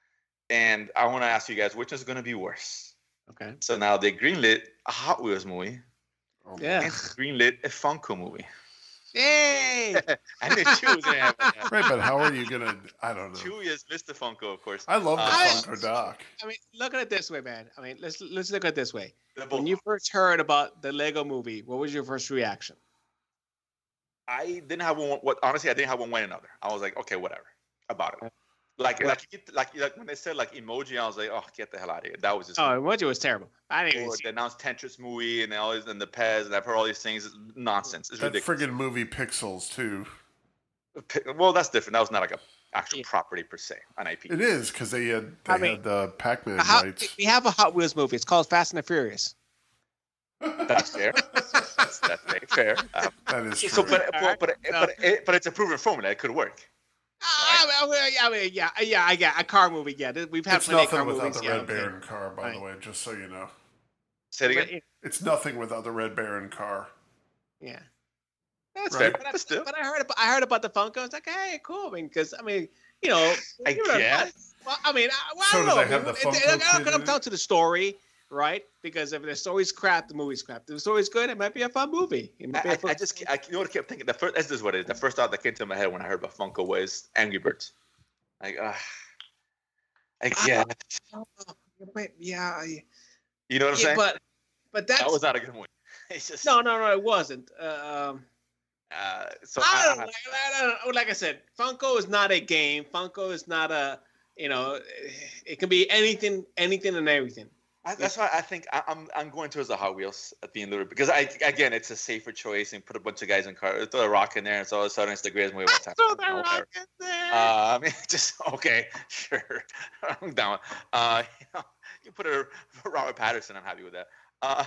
B: and I want to ask you guys which is going to be worse.
C: Okay.
B: So now they greenlit a Hot Wheels movie
A: Oh,
C: Yeah.
B: and greenlit a Funko movie.
C: Yay!
B: I knew Chewie was going to have that.
A: Right, but how are you gonna? I don't know.
B: Chewie is Mister Funko, of course.
A: I love the
B: Uh,
A: Funko Doc.
C: I mean, look at it this way, man. I mean, let's let's look at it this way.
B: they're both-
C: When you first heard about the Lego movie, what was your first reaction?
B: I didn't have one. What honestly, I didn't have one way or another. I was like, okay, whatever about it. Like, like, like, like when they said like emoji, I was like, oh, get the hell out of here. That was just.
C: Oh, emoji was terrible. I didn't even
B: Or
C: see
B: they
C: it.
B: announced Tetris movie and they always and the Pez and I've heard all these things. It's nonsense. It's
A: That
B: ridiculous.
A: friggin' movie Pixels too.
B: Well, that's different. That was not like a actual
C: Yeah.
B: property per se, an I P.
A: It is because they had they
C: I mean,
A: had the Pac-Man
C: How-
A: rights.
C: we have a Hot Wheels movie. It's called Fast and the Furious.
B: That's fair. That's, that's very fair. Um,
A: That is true.
B: so, but but but,
C: No.
B: but, it, but it's a proven formula. It could work.
C: I mean, I mean, yeah, yeah, I get a car movie. Yeah, we've had
A: It's
C: plenty of
A: nothing
C: car
A: without
C: movies.
A: the
C: Yeah,
A: Red
C: okay.
A: Baron car, by
C: Right.
A: the way, just so you know.
B: Say it again.
C: But,
A: It's nothing without the Red Baron car.
C: yeah, that's
A: Right.
C: fair. But, I,
B: But still.
C: but I heard about I heard about the Funko. I was like, hey, cool. I mean, because I mean, you know,
B: I
C: you know,
B: guess.
C: Well, I mean, I, well,
A: So
C: I don't
A: do
C: know.
A: they
C: I
A: have
C: mean,
A: the
C: it-
A: Funko
C: it- it all
A: kid in
C: comes
A: it?
C: down to the story, right? Because if the story's crap, the movie's crap. If the story's good, it might be a fun movie. It might be
B: I,
C: a
B: I,
C: fun-
B: I just, I, you know what I kept thinking? The first, this is what it is. The first thought that came to my head when I heard about Funko was Angry Birds. Like, uh, I guess.
C: But, yeah, I-
B: You know what I'm
C: yeah,
B: saying?
C: but but that's
B: That was not a good movie. It's just,
C: no, no, no. It wasn't. Uh, um,
B: uh, so
C: I don't,
B: I,
C: like, I don't like I said, Funko is not a game. Funko is not a, you know, it can be anything, anything and everything.
B: I, that's why I think I, I'm I'm going towards the Hot Wheels at the end of it because I again it's a safer choice and put a bunch of guys in cars, throw a rock in there, and so all of a sudden it's the greatest movie of all time.
C: Throw that
B: Oh, whatever.
C: rock in there.
B: Uh, I mean, just okay, sure, I'm down. Uh, you know, you put a Robert Patterson, I'm happy with that. Uh,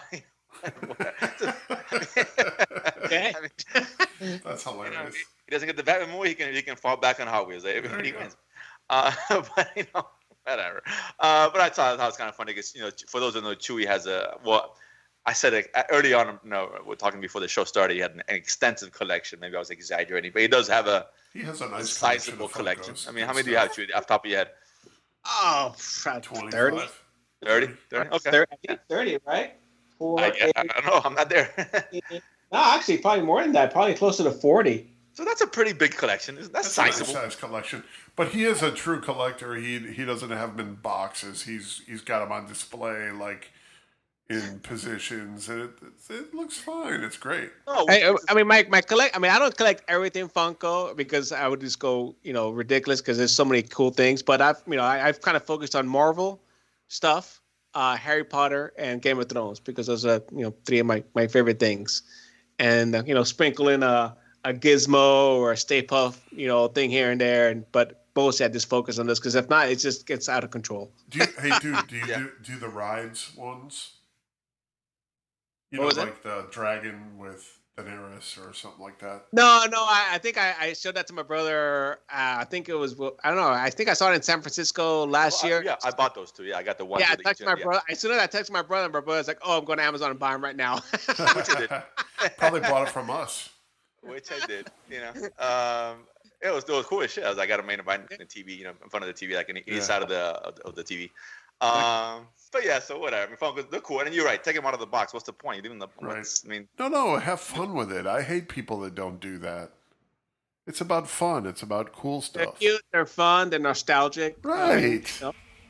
C: Okay.
B: I mean,
A: That's
B: you know,
A: hilarious.
B: he doesn't get the Batman movie, he can he can fall back on Hot Wheels. Everybody
A: There you
B: wins. Uh, but you know, whatever. Uh, but I thought that was kind of funny because you know, for those who know, Chewie has a well. I said it early on. No, we're talking before the show started. He had an, an extensive collection. Maybe I was exaggerating, but he does have a
A: He has a nice
B: sizable collection.
A: collection.
B: I mean, how many do you have, Chewie, off the top of your head?
C: Oh, thirty.
A: twenty-five.
B: thirty? thirty? Okay.
C: thirty, thirty, right? Four,
B: I, I, I don't know. I'm not there.
C: eight, no, actually, probably more than that. Probably closer to forty.
B: So that's a pretty big collection. That's,
A: That's a nice
B: sizable.
A: size collection. But he is a true collector. He he doesn't have them in boxes. He's he's got them on display, like in positions, and it it, it looks fine. It's great.
B: No,
C: I, I mean, my my collect. I mean, I don't collect everything Funko because I would just go, you know, ridiculous because there's so many cool things. But I've, you know, I, I've kind of focused on Marvel stuff, uh, Harry Potter, and Game of Thrones because those are, you know, three of my, my favorite things. And uh, you know, sprinkle in a a Gizmo or a Stay Puft, you know, thing here and there. And but mostly I just focus on this because if not, it just gets out of control.
A: Do you, hey, dude, do you
B: Yeah.
A: do, do the rides ones? You
C: What
A: know,
C: was it?
A: like the dragon with Daenerys or something like that.
C: No, no, I, I think I, I showed that to my brother. Uh, I think it was, I don't know. I think I saw it in San Francisco last
B: Well, I-
C: year.
B: yeah, I bought those two. Yeah, I got the one.
C: Yeah, I
B: with the-
C: texted my
B: yeah.
C: brother. As soon as I texted my brother, my brother's like, "Oh, I'm going to Amazon and buy them right now."
B: Which I did.
A: Probably bought it from us.
B: Which I did, you know. Um, it was it was cool as shit. I was like, I got a main behind the T V, you know, in front of the T V, like in
A: Yeah.
B: each side of the of the, of the T V. Um, but yeah, so whatever. I mean, Funkos, they're cool, and you're right. Take them out of the box. What's the point? You leave them the.
A: Right.
B: what's- I mean,
A: No, no, have fun with it. I hate people that don't do that. It's about fun. It's about cool
C: They're
A: stuff.
C: cute. They're fun. They're nostalgic.
A: Right.
C: Um,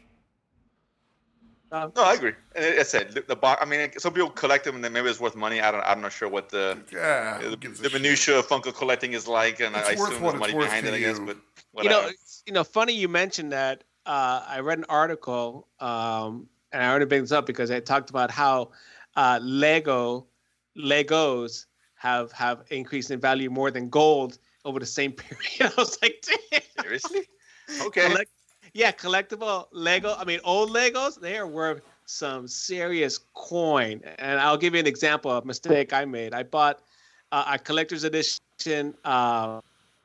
C: um,
B: no, I agree. And it- I said the, the box. I mean, some people collect them, and then maybe it's worth money. I don't. I'm not sure what the
A: Yeah. who
B: the,
A: gives a
B: the
A: shit?
B: minutia of Funko collecting is like, and
A: It's
B: I
A: worth
B: assume
A: what
B: there's
A: it's
B: money
A: worth
B: behind
A: to
B: it. I guess,
A: you.
B: but
C: you
B: whatever.
C: know, you know, funny you mentioned that. Uh, I read an article, um, and I only bring this up because I talked about how uh, Lego Legos have have increased in value more than gold over the same period. I was like, damn.
B: Seriously? Okay.
C: Collect- yeah, collectible Lego. I mean, old Legos, they are worth some serious coin. And I'll give you an example of a mistake I made. I bought uh, a collector's edition, uh,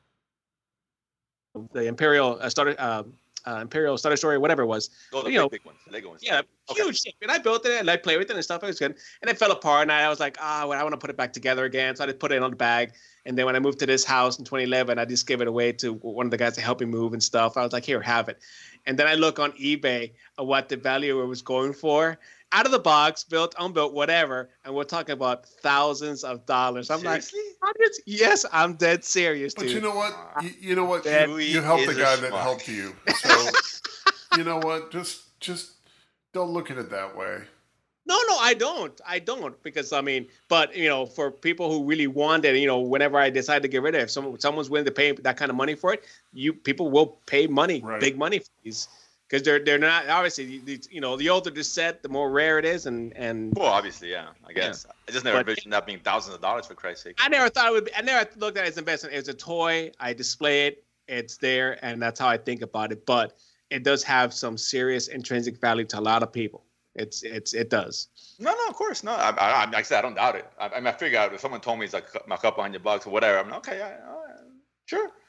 C: the Imperial uh, Starter, uh, uh, Imperial Starter Story, whatever it was.
B: Those are
C: you know,
B: big, big ones. Lego ones.
C: Yeah,
B: Okay.
C: huge ship. And I built it and I played with it and stuff. It was good. And it fell apart. And I was like, ah, well, I want to put it back together again. So I just put it on the bag. And then when I moved to this house in twenty eleven, I just gave it away to one of the guys to help me move and stuff. I was like, here, have it. And then I look on eBay at what the value it was going for. Out of the box, built, unbuilt, whatever. And we're talking about thousands of dollars. I'm
B: Seriously?
C: like, hundreds? Yes, I'm dead serious,
A: But
C: dude.
A: you know what? You, you know what?
C: That
A: You, you helped the
B: is a
A: guy that
B: schmuck.
A: helped you. So you know what? Just just don't look at it that way.
C: No, no, I don't. I don't because I mean, but you know, for people who really want it, you know, whenever I decide to get rid of it, if someone someone's willing to pay that kind of money for it, you people will pay money,
A: Right.
C: big money for these, because they're they're not obviously, the- you know, the older the set, the more rare it is, and and
B: Well, obviously, yeah. I guess I just never
C: But-
B: envisioned that being thousands of dollars for Christ's sake.
C: I never thought it would be. I never looked at it as an investment. It's a toy. I display it. It's there, and that's how I think about it. But it does have some serious intrinsic value to a lot of people. It's it's it does.
B: No, no, of course, no. I, I, like I said, I don't doubt it. I, I mean, I figure out if someone told me it's like a couple hundred bucks or whatever, I'm like, okay, yeah, all right, sure.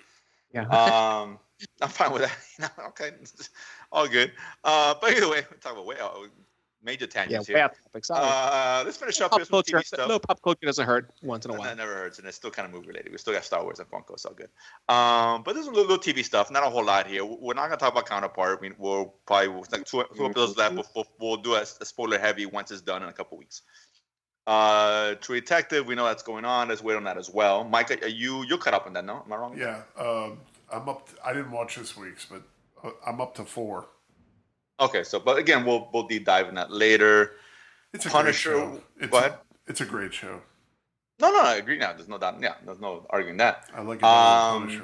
C: Yeah.
B: Um, I'm fine with that. Okay, all good. Uh, but either way, we're talking about way uh, major tangents
C: yeah, way
B: here.
C: off topic. Sorry.
B: Uh, let's finish up
C: pop
B: here with some
C: culture,
B: T V stuff.
C: little pop culture doesn't hurt once in a
B: That,
C: while.
B: that never hurts, and it's still kind of movie related. We still got Star Wars and Funko, so good. Um, but there's a little, little T V stuff, not a whole lot here. We're not gonna talk about Counterpart. I mean, we'll probably like two, two episodes left. We'll, we'll, we'll do a, a spoiler heavy once it's done in a couple weeks. Uh, True Detective, we know that's going on. Let's wait on that as well. Mike, are you you're caught up on that? No, am I wrong?
A: Yeah, um, I'm up. To, I didn't watch this week's, but I'm up to four.
B: Okay, so but again, we'll we'll deep dive in that later.
A: It's a
B: Punisher.
A: great show. It's
B: Go
A: a,
B: ahead.
A: It's a great show.
B: No, no, I agree. Now, there's no doubt. Yeah, there's no arguing that.
A: I like it better
B: Um,
A: than Punisher.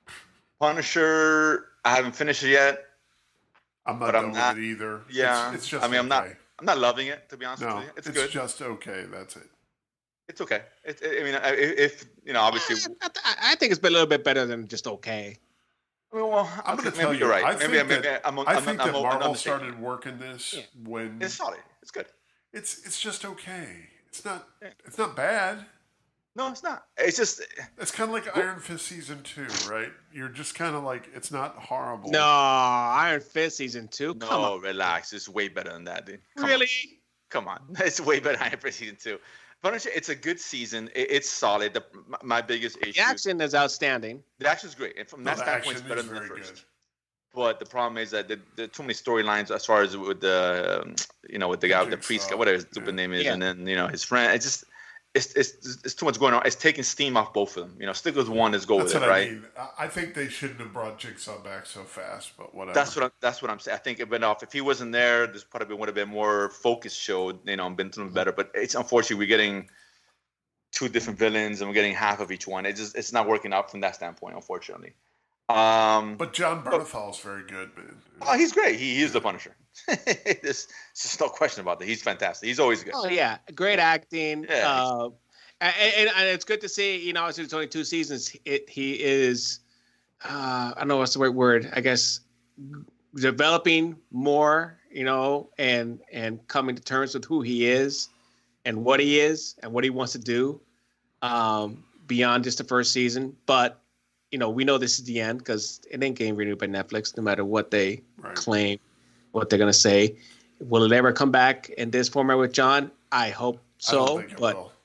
B: Punisher, I haven't finished it yet.
A: I'm not
B: but
A: done
B: I'm
A: with
B: not-
A: it either.
B: Yeah,
A: it's, it's just.
B: I mean, I'm not.
A: okay.
B: I'm not loving it, to be honest
A: No,
B: with you. It's,
A: it's
B: good.
A: just okay. That's it.
B: It's okay. It, I mean, I- if you know, obviously,
C: I, I, I think it's been a little bit better than just okay.
B: I mean, well,
A: I'm
B: okay,
A: going to
B: maybe
A: tell you.
B: you're right.
A: I
B: maybe,
A: think
B: maybe
A: that,
B: I'm, I'm,
A: I
B: I'm,
A: think
B: I'm,
A: that
B: I'm
A: Marvel
B: understating
A: started
B: it.
A: working this
C: Yeah.
A: when
B: It's solid. It's good.
A: it's it's just okay. It's not
B: Yeah.
A: it's not bad.
B: No, it's not. It's just
A: It's kind of like Iron Fist season two, right? You're just kind of like it's not horrible.
C: No, Iron Fist season two. Come
B: no,
C: on,
B: relax. It's way better than that, dude. Come
C: really?
B: On. Come on, it's way better than Iron Fist season two. Punisher, it's a good season. It, it's solid. The, my, my biggest issue.
C: The action is outstanding.
B: The action's great, and from
A: No,
B: that
A: the
B: standpoint, it's
A: action
B: better
A: is
B: than the
A: very
B: first.
A: good.
B: But the problem is that there there are too many storylines as far as with the, um, you know, with the guy with the priest,
A: Jigsaw,
B: whatever his stupid
A: yeah.
B: name is,
C: Yeah.
B: and then you know his friend. It's just, it's, it's it's too much going on. It's taking steam off both of them. You know, stick with one, let's go
A: That's
B: with
A: what
B: it,
A: I
B: right?
A: mean. I- I think they shouldn't have brought Jigsaw back so fast, but whatever.
B: That's what I'm, that's what I'm saying. I think it went off. If he wasn't there, this probably would have been more focused show. You know, been something better. But it's unfortunately we're getting two different villains and we're getting half of each one. It just it's not working out from that standpoint, unfortunately. Um,
A: But John Bernthal is very good, man.
B: oh, he's great. He, he is the Punisher. there's, there's just no question about that. He's fantastic. He's always good.
C: Oh yeah, great acting.
B: Yeah.
C: Uh, and, and, and it's good to see. You know, it's only two seasons. It, he is. Uh, I don't know what's the right word. I guess developing more. You know, and and coming to terms with who he is, and what he is, and what he wants to do, um, beyond just the first season. But you know, we know this is the end because it ain't getting renewed by Netflix, no matter what they
A: Right.
C: claim, what they're gonna say. Will it ever come back in this format with John? I hope
A: I
C: so,
A: don't think it
C: but
A: will.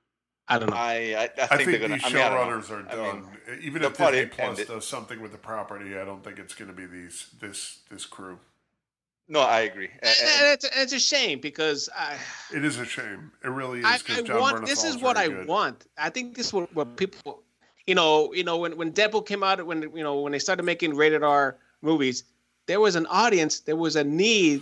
C: I don't know.
B: I I, I think,
A: I think
B: they're gonna.
A: these
B: I mean, I don't know.
A: showrunners are
B: I
A: done.
B: mean,
A: Even
B: they'll
A: if
B: probably
A: Disney Plus
B: end it.
A: does something with the property, I don't think it's going to be these this this crew.
B: no, I agree.
C: And it's, it's a shame because I,
A: It is a shame. It really is
C: I,
A: because
C: I
A: John
C: want. This
A: Bernthal
C: is what
A: very
C: I
A: good.
C: want. I think this is what, what people, you know, you know, when when Deadpool came out, when you know when they started making rated R movies, there was an audience, there was a need,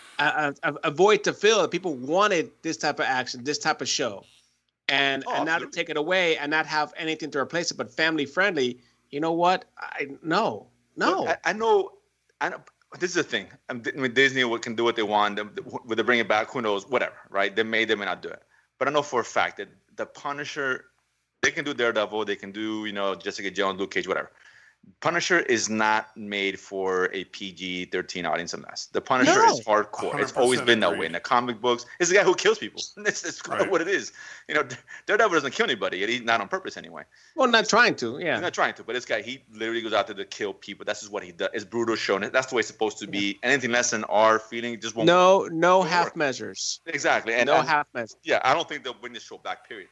C: a, a, a void to fill. People wanted this type of action, this type of show, and
B: Oh,
C: and now to
B: absolutely.
C: take it away and not have anything to replace it, but family friendly. You know what? I no, no.
B: I, I know. I know. This is the thing. I mean, Disney can do what they want. Would they bring it back? Who knows? Whatever, right? They may, they may not do it. But I know for a fact that the Punisher, they can do Daredevil, they can do, you know, Jessica Jones, Luke Cage, whatever. Punisher is not made for a P G thirteen audience unless. The Punisher
C: No.
B: is hardcore. It's
A: one hundred percent
B: always been that way.
A: agreed.
B: In the comic books, it's the guy who kills people. That's, that's kind of
A: Right.
B: what it is. You know, Daredevil doesn't kill anybody. He's not on purpose anyway.
C: Well, not trying to. Yeah.
B: He's not trying to, but this guy, he literally goes out there to kill people. That's just what he does. It's brutal shown. That's the way it's supposed to be. Anything less than our feeling just won't.
C: No, no
B: Won't
C: half
B: work.
C: measures.
B: Exactly. And,
C: no
B: and-
C: half measures.
B: yeah, I don't think they'll bring this show back, period.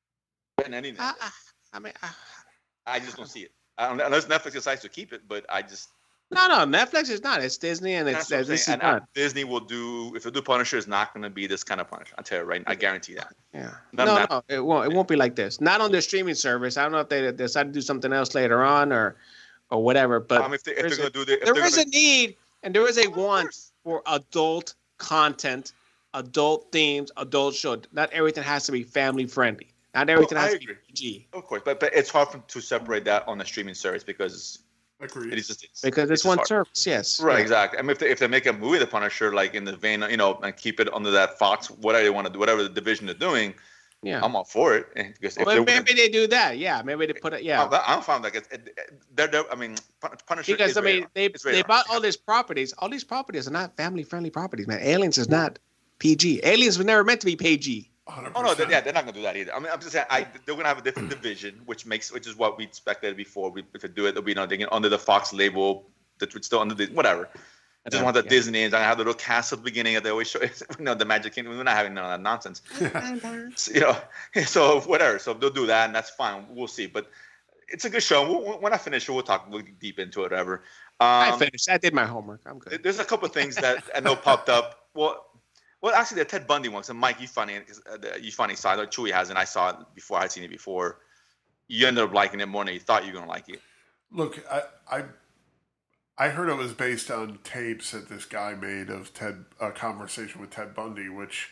B: And anything.
C: I, I, I mean, I,
B: I just don't see it. I don't, unless Netflix decides to keep it, but I just.
C: no, no. Netflix is not. It's Disney, and it's
B: That's what I'm
C: this is
B: saying. And,
C: not.
B: uh, Disney will do, if they do Punisher, it's not going to be this kind of Punisher. I'll tell you right now. I guarantee that.
C: Yeah.
B: None
C: no,
B: of that-
C: no, it won't. It won't be like this. Not on their streaming service. I don't know if they decide to do something else later on or, or whatever. But
B: I mean, if, they, if
C: there's
B: they're
C: a-
B: going to do the, if
C: there
B: they're
C: is
B: gonna,
C: a need, and there is a
B: Of
C: want
B: course.
C: for adult content, adult themes, adult show. Not everything has to be family friendly. Not everything
B: I
C: has to be
B: agree.
C: P G.
B: Of course, but but it's hard for, to separate that on the streaming service because
A: Agreed.
B: it is just it's,
C: Because it's
B: just
C: one
B: hard.
C: service. Yes.
B: Right,
C: Yeah.
B: exactly. I mean, if they, if they make a movie, The Punisher, like in the vein, you know, and keep it under that Fox, whatever they want to do, whatever the division they're doing,
C: Yeah.
B: I'm all for it. And because if
C: Well,
B: they're,
C: maybe they do that. Yeah. Maybe they put it. Yeah.
B: I'm, I'm fine with that. 'cause it- it- They're, they're, I mean, Pun- Punisher
C: Because
B: is
C: I mean,
B: radar.
C: they
B: It's
C: they
B: radar.
C: bought all these properties. All these properties are not family friendly properties, man. Aliens is not P G. Aliens was never meant to be P G.
A: one hundred
B: Oh no,
A: percent.
B: they, yeah, they're not gonna do that either. I mean, I'm just saying, I, they're gonna have a different division, which makes, which is what we expected before. We, if they do it, they'll be, you know, they get under the Fox label, that it's still under the whatever. I just
C: Yeah,
B: want the
C: yeah.
B: Disney names. I have the little cast at the beginning that they always show. You know, the Magic Kingdom. We're not having none of that nonsense. So, you know, so whatever. So they'll do that, and that's fine. We'll see. But it's a good show. We'll, when I finish it, we'll talk we'll get deep into it, whatever. Um,
C: I finished. I did my homework. I'm good.
B: There's a couple of things that I know popped up. Well, well, actually, the Ted Bundy ones. And Mike, you funny, uh, you funny side. Like Chewy has, and I saw it before. I'd seen it before. You ended up liking it more than you thought you were gonna like it.
A: Look, I, I I heard it was based on tapes that this guy made of Ted, a conversation with Ted Bundy, which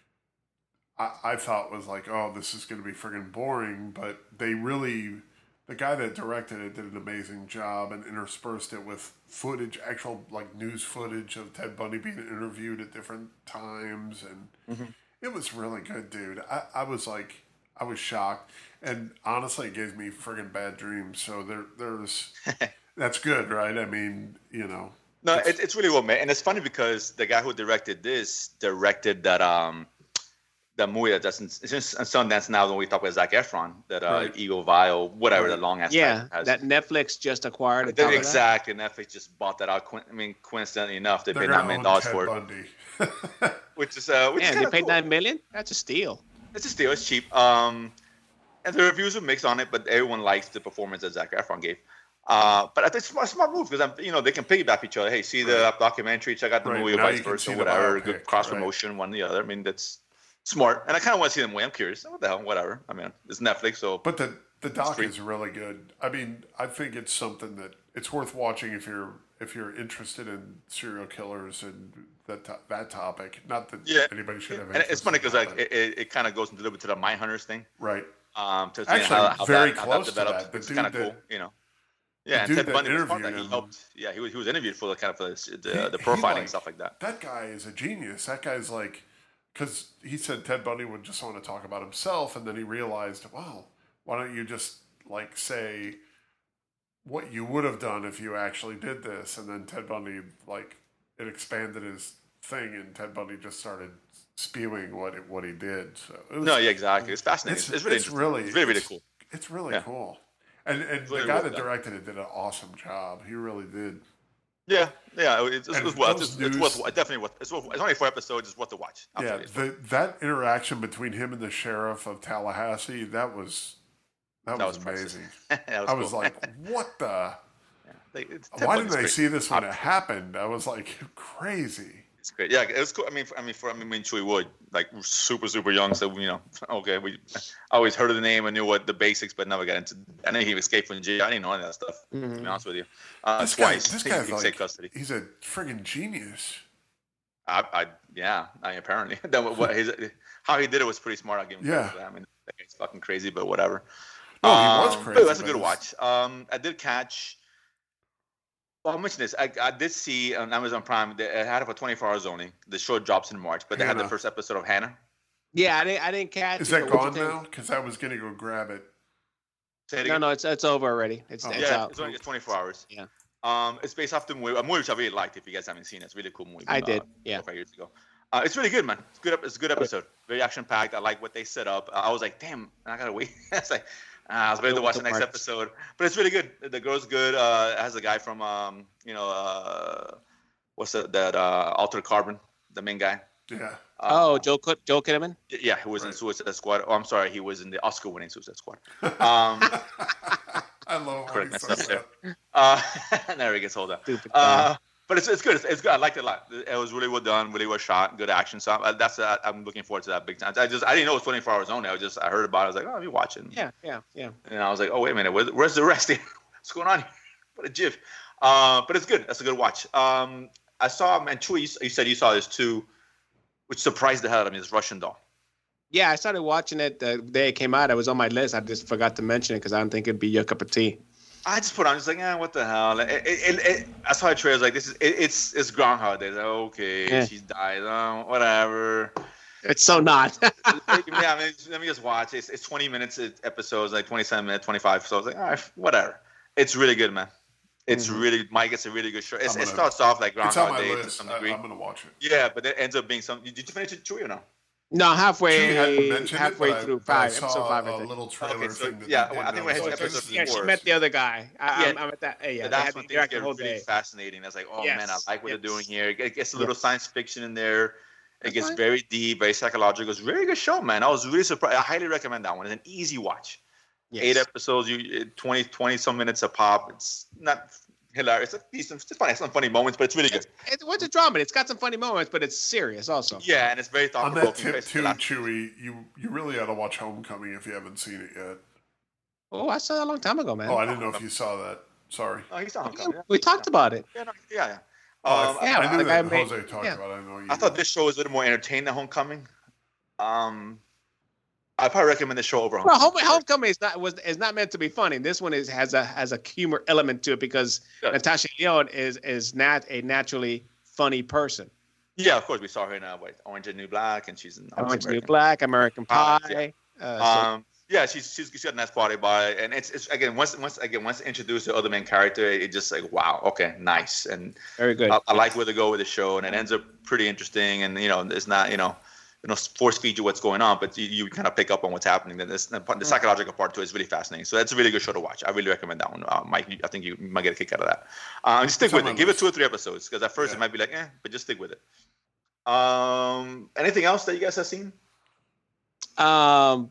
A: I, I thought was like, oh, this is going to be friggin' boring. But they really, the guy that directed it did an amazing job and interspersed it with footage, actual like news footage of Ted Bundy being interviewed at different times. And
B: Mm-hmm.
A: it was really good, dude. I, I was like, I was shocked. And honestly, it gave me friggin' bad dreams. So there, there's... That's good, right? I mean, you know.
B: No,
A: it's,
B: it, it's really well made, and it's funny because the guy who directed this directed that um that movie that doesn't it's in Sundance now. When we talk about Zac Efron, that uh,
A: Right.
B: Eagle Vile, whatever
A: Right.
B: the long ass
C: Yeah,
B: title has.
C: that Netflix just acquired.
B: That-
C: it.
B: exactly. Netflix just bought that out. Coin- I mean, coincidentally enough, they
A: they're
B: paid nine
A: going
B: million
A: to own
B: dollars
A: Ted
B: for it,
A: Bundy.
B: which is uh, which
C: Yeah,
B: is
C: they
B: kinda
C: paid
B: cool.
C: nine million. That's a steal.
B: It's a steal. It's cheap. Um, and the reviews are mixed on it, but everyone likes the performance that Zac Efron gave. Uh, but I think it's a smart, smart move because I'm, you know, they can piggyback each other. Hey, see the
A: Right.
B: documentary, check out the
A: Right,
B: movie, or
A: now
B: vice
A: you can
B: versa,
A: see the
B: whatever.
A: biopic,
B: Good cross
A: right.
B: promotion, one or the other. I mean, that's smart. And I kind of want to see them way. I'm curious. What the hell? Whatever. I mean, it's Netflix, so.
A: But the the doc
B: free.
A: is really good. I mean, I think it's something that it's worth watching if you're if you're interested in serial killers and that to, that topic. Not that
B: Yeah.
A: anybody should have.
B: And it's
A: interest
B: funny
A: in
B: because
A: that,
B: like
A: but-
B: it, it, it kind of goes into a little bit to the Mindhunters thing.
A: right.
B: Um, to see
A: Actually,
B: how, how
A: very
B: that, how
A: close
B: that
A: to
B: developed.
A: that. The
B: It's
A: dude
B: kind of
A: that-
B: cool, you know. Yeah, and
A: dude
B: Ted
A: that
B: Bundy was part of
A: interviewed
B: that. He
A: him-
B: helped. Yeah, he was he was interviewed for the kind of the the,
A: He-
B: the
A: he,
B: profiling
A: like-
B: and stuff like that.
A: That guy is a genius. That guy's like, because he said Ted Bundy would just want to talk about himself, and then he realized, well, why don't you just like say what you would have done if you actually did this? And then Ted Bundy, like, it expanded his thing, and Ted Bundy just started spewing what it, what he did. So it was,
B: No, yeah, exactly. It's fascinating. It's,
A: It's-
B: it's really
A: it's
B: interesting.
A: really-
B: it's really really
A: it's-
B: cool.
A: it's really
B: Yeah.
A: cool. And and
B: Really
A: the guy
B: well
A: that
B: done.
A: directed it did an awesome job. He really did.
B: Yeah, yeah. It's, it's,
A: And
B: it's, worth-
A: those
B: it's, it's
A: news-
B: worth definitely worth. It's, worth, it's only four episodes. It's worth to watch. I'll
A: Yeah,
B: tell you.
A: the, that interaction between him and the sheriff of Tallahassee, that was that,
B: That
A: was,
B: was priceless.
A: amazing.
B: that was
A: I was
B: cool.
A: like, what the?
B: Like, it's- Ted
A: Why
B: Bundy's
A: didn't I
B: great.
A: see this when it
B: Obviously.
A: happened? I was like, crazy.
B: It's great. Yeah, it was cool. I mean, for, I mean, for I mean, Chewy Wood, like super, super young. So you know, okay, we I always heard of the name and knew what the basics, but never got into. I know he escaped from jail. I didn't know any of that stuff. To be
C: Mhm.
B: honest with you, uh,
A: This guy,
B: twice
A: this
B: he-
A: guy's
B: he
A: like,
B: escaped custody.
A: he's a friggin' genius.
B: I, I, yeah, I apparently that was what his how he did it was pretty smart. I'll give him
A: Yeah.
B: credit for that. I mean, that guy's fucking crazy, but whatever.
A: No, he was
B: Um,
A: crazy,
B: But that's a
A: but
B: good
A: it's-
B: watch. Um, I did catch. Well, I'll mention this. I, I did see on Amazon Prime. They had it for twenty-four hours only. The show drops in March, but they had the
A: Hannah.
B: first episode of Hannah.
C: Yeah, I didn't. I didn't catch.
A: Is
C: it,
A: that
C: but what'd
A: gone
C: you think?
A: now? Because I was gonna go grab it.
B: Say it
C: No,
B: again.
C: no, it's it's over already. It's,
A: Oh.
C: it's
B: yeah,
C: out.
B: it's only it's twenty-four hours.
C: Yeah.
B: Um, it's based off the movie, a movie which I really liked. If you guys haven't seen it, it's a really cool movie.
C: I
B: uh,
C: did, yeah.
B: four or five years ago. Uh, it's really good, man. It's good. ep- It's a good episode. Very action packed. I like what they set up. Uh, I was like, damn, I gotta wait. It's like, ah, I was ready to
C: Go
B: watch
C: with
B: the
C: the
B: next
C: marks.
B: episode. But it's really good. The girl's good. Uh, it has a guy from, um, you know, uh, what's that? That uh, Altered Carbon, the main guy.
A: Yeah.
B: Uh,
C: Oh, Joe Kid- Joe Kinnaman.
B: Yeah, he was in
A: Right.
B: Suicide Squad. Oh, I'm sorry, he was in the Oscar-winning Suicide Squad. Um,
A: I love when
B: correct
A: he
B: myself
A: says
B: there.
A: that.
B: uh, there he gets older.
C: Stupid guy.
B: Uh, but it's, it's good. It's, it's good. I liked it a lot. It was really well done, really well shot, good action. So I, that's uh, I'm looking forward to that big time. I just I didn't know it was twenty-four hours only. I was just I heard about it. I was like, oh, I'll be watching.
C: Yeah, yeah, yeah.
B: And I was like, oh wait a minute, where's, where's the rest? What's going on here? What a jiff. Uh, but it's good. That's a good watch. Um, I saw and Chewy, you, you said you saw this too, which surprised the hell out of me. This Russian Doll.
C: Yeah, I started watching it the day it came out. It was on my list. I just forgot to mention it because I didn't think it'd be your cup of tea.
B: I just put on, just like, eh, what the hell? It, it, it, it, I saw a trailer, like, this is, it, it's it's Groundhog Day. Like, okay,
C: Yeah.
B: she died, oh, whatever.
C: It's so not.
B: yeah, I mean, let me just watch. It's, it's twenty minutes episodes, like twenty-seven minutes, twenty-five. So I was like, all right, whatever. It's really good, man. It's
C: Mhm.
B: really, Mike, it's a really good show. It's,
A: I'm
B: it
A: gonna-
B: starts off like
A: It's on
B: Groundhog
A: my
B: Day to
A: list.
B: some
A: I,
B: degree.
A: I'm gonna watch it.
B: Yeah, but it ends up being some. Did you finish it, Chewy, or no?
C: No, halfway,
A: Chewie hadn't mentioned it,
C: halfway
A: but I-
C: through
A: but I
C: five, episode
A: saw
C: five. I
A: a
C: think.
A: little trailer
B: Okay, so,
A: thing that
B: yeah,
A: they
B: well, I
A: did
B: think we had
A: notice.
B: episode
A: This is
C: Yeah, she
B: four.
C: met the other guy. I,
B: Yeah.
C: I'm, I'm at that. Yeah,
B: Yeah,
C: they had
B: that's
C: the
B: when things
C: interaction
B: get
C: the whole
B: really
C: day.
B: fascinating. I was like, oh
C: Yes,
B: man, I like what
C: yes.
B: they're doing here. It gets a little
C: Yes.
B: science fiction in there. It
C: That's
B: gets
C: fine.
B: very deep, very psychological. It's a very good show, man. I was really surprised. I highly recommend that one. It's an easy watch.
C: Yes.
B: Eight episodes, you twenty, twenty some minutes a pop. It's not hilarious. It's decent. It's funny. Some funny moments, but it's really good.
C: It's, it's a drama. It's got some funny moments, but it's serious also.
B: Yeah, and it's very thought
A: On that
B: provoking.
A: tip too, Chewie, you you really ought to watch Homecoming if you haven't seen it yet.
C: Oh, I saw that a long time ago, man.
A: Oh, I didn't know if you saw that. Sorry.
B: Oh, he's not
C: Yeah,
B: Homecoming.
C: we talked about it.
B: Yeah, no, yeah, yeah.
A: Oh,
B: Um,
A: I,
C: yeah,
A: I knew
C: like
A: that
C: I made-
A: Jose talked
C: yeah.
A: about it. I know you.
B: I thought this show was a little more entertaining than Homecoming. Um, I probably recommend this show over
C: Well,
B: Homecoming.
C: Home, Homecoming is not was is not meant to be funny. This one is has a has a humor element to it because
B: Yeah.
C: Natasha Lyonne is is not a naturally funny person.
B: Yeah, of course, we saw her in uh, what, Orange and New Black, and she's in
C: Orange New
B: American.
C: Black, American
B: Pie,
C: Pie. Uh, so-
B: Um, yeah, she's she's she's got a nice quality by it, and it's, it's again once once again once introduced the other main character, it just like wow, okay, nice, and
C: very good.
B: I, I like where they go with the show, and it ends up pretty interesting, and you know, it's not you know. You know, force feed you what's going on, but you, you kind of pick up on what's happening. Then this, the psychological part to it is really fascinating. So that's a really good show to watch. I really recommend that one, uh, Mike. You, I think you might get a kick out of that. Uh, just stick
A: It's
B: with
A: on
B: it.
A: my
B: Give it
A: list.
B: two or three episodes because at first
A: Yeah.
B: it might be like, eh, but just stick with it. Um, anything else that you guys have seen?
C: Um.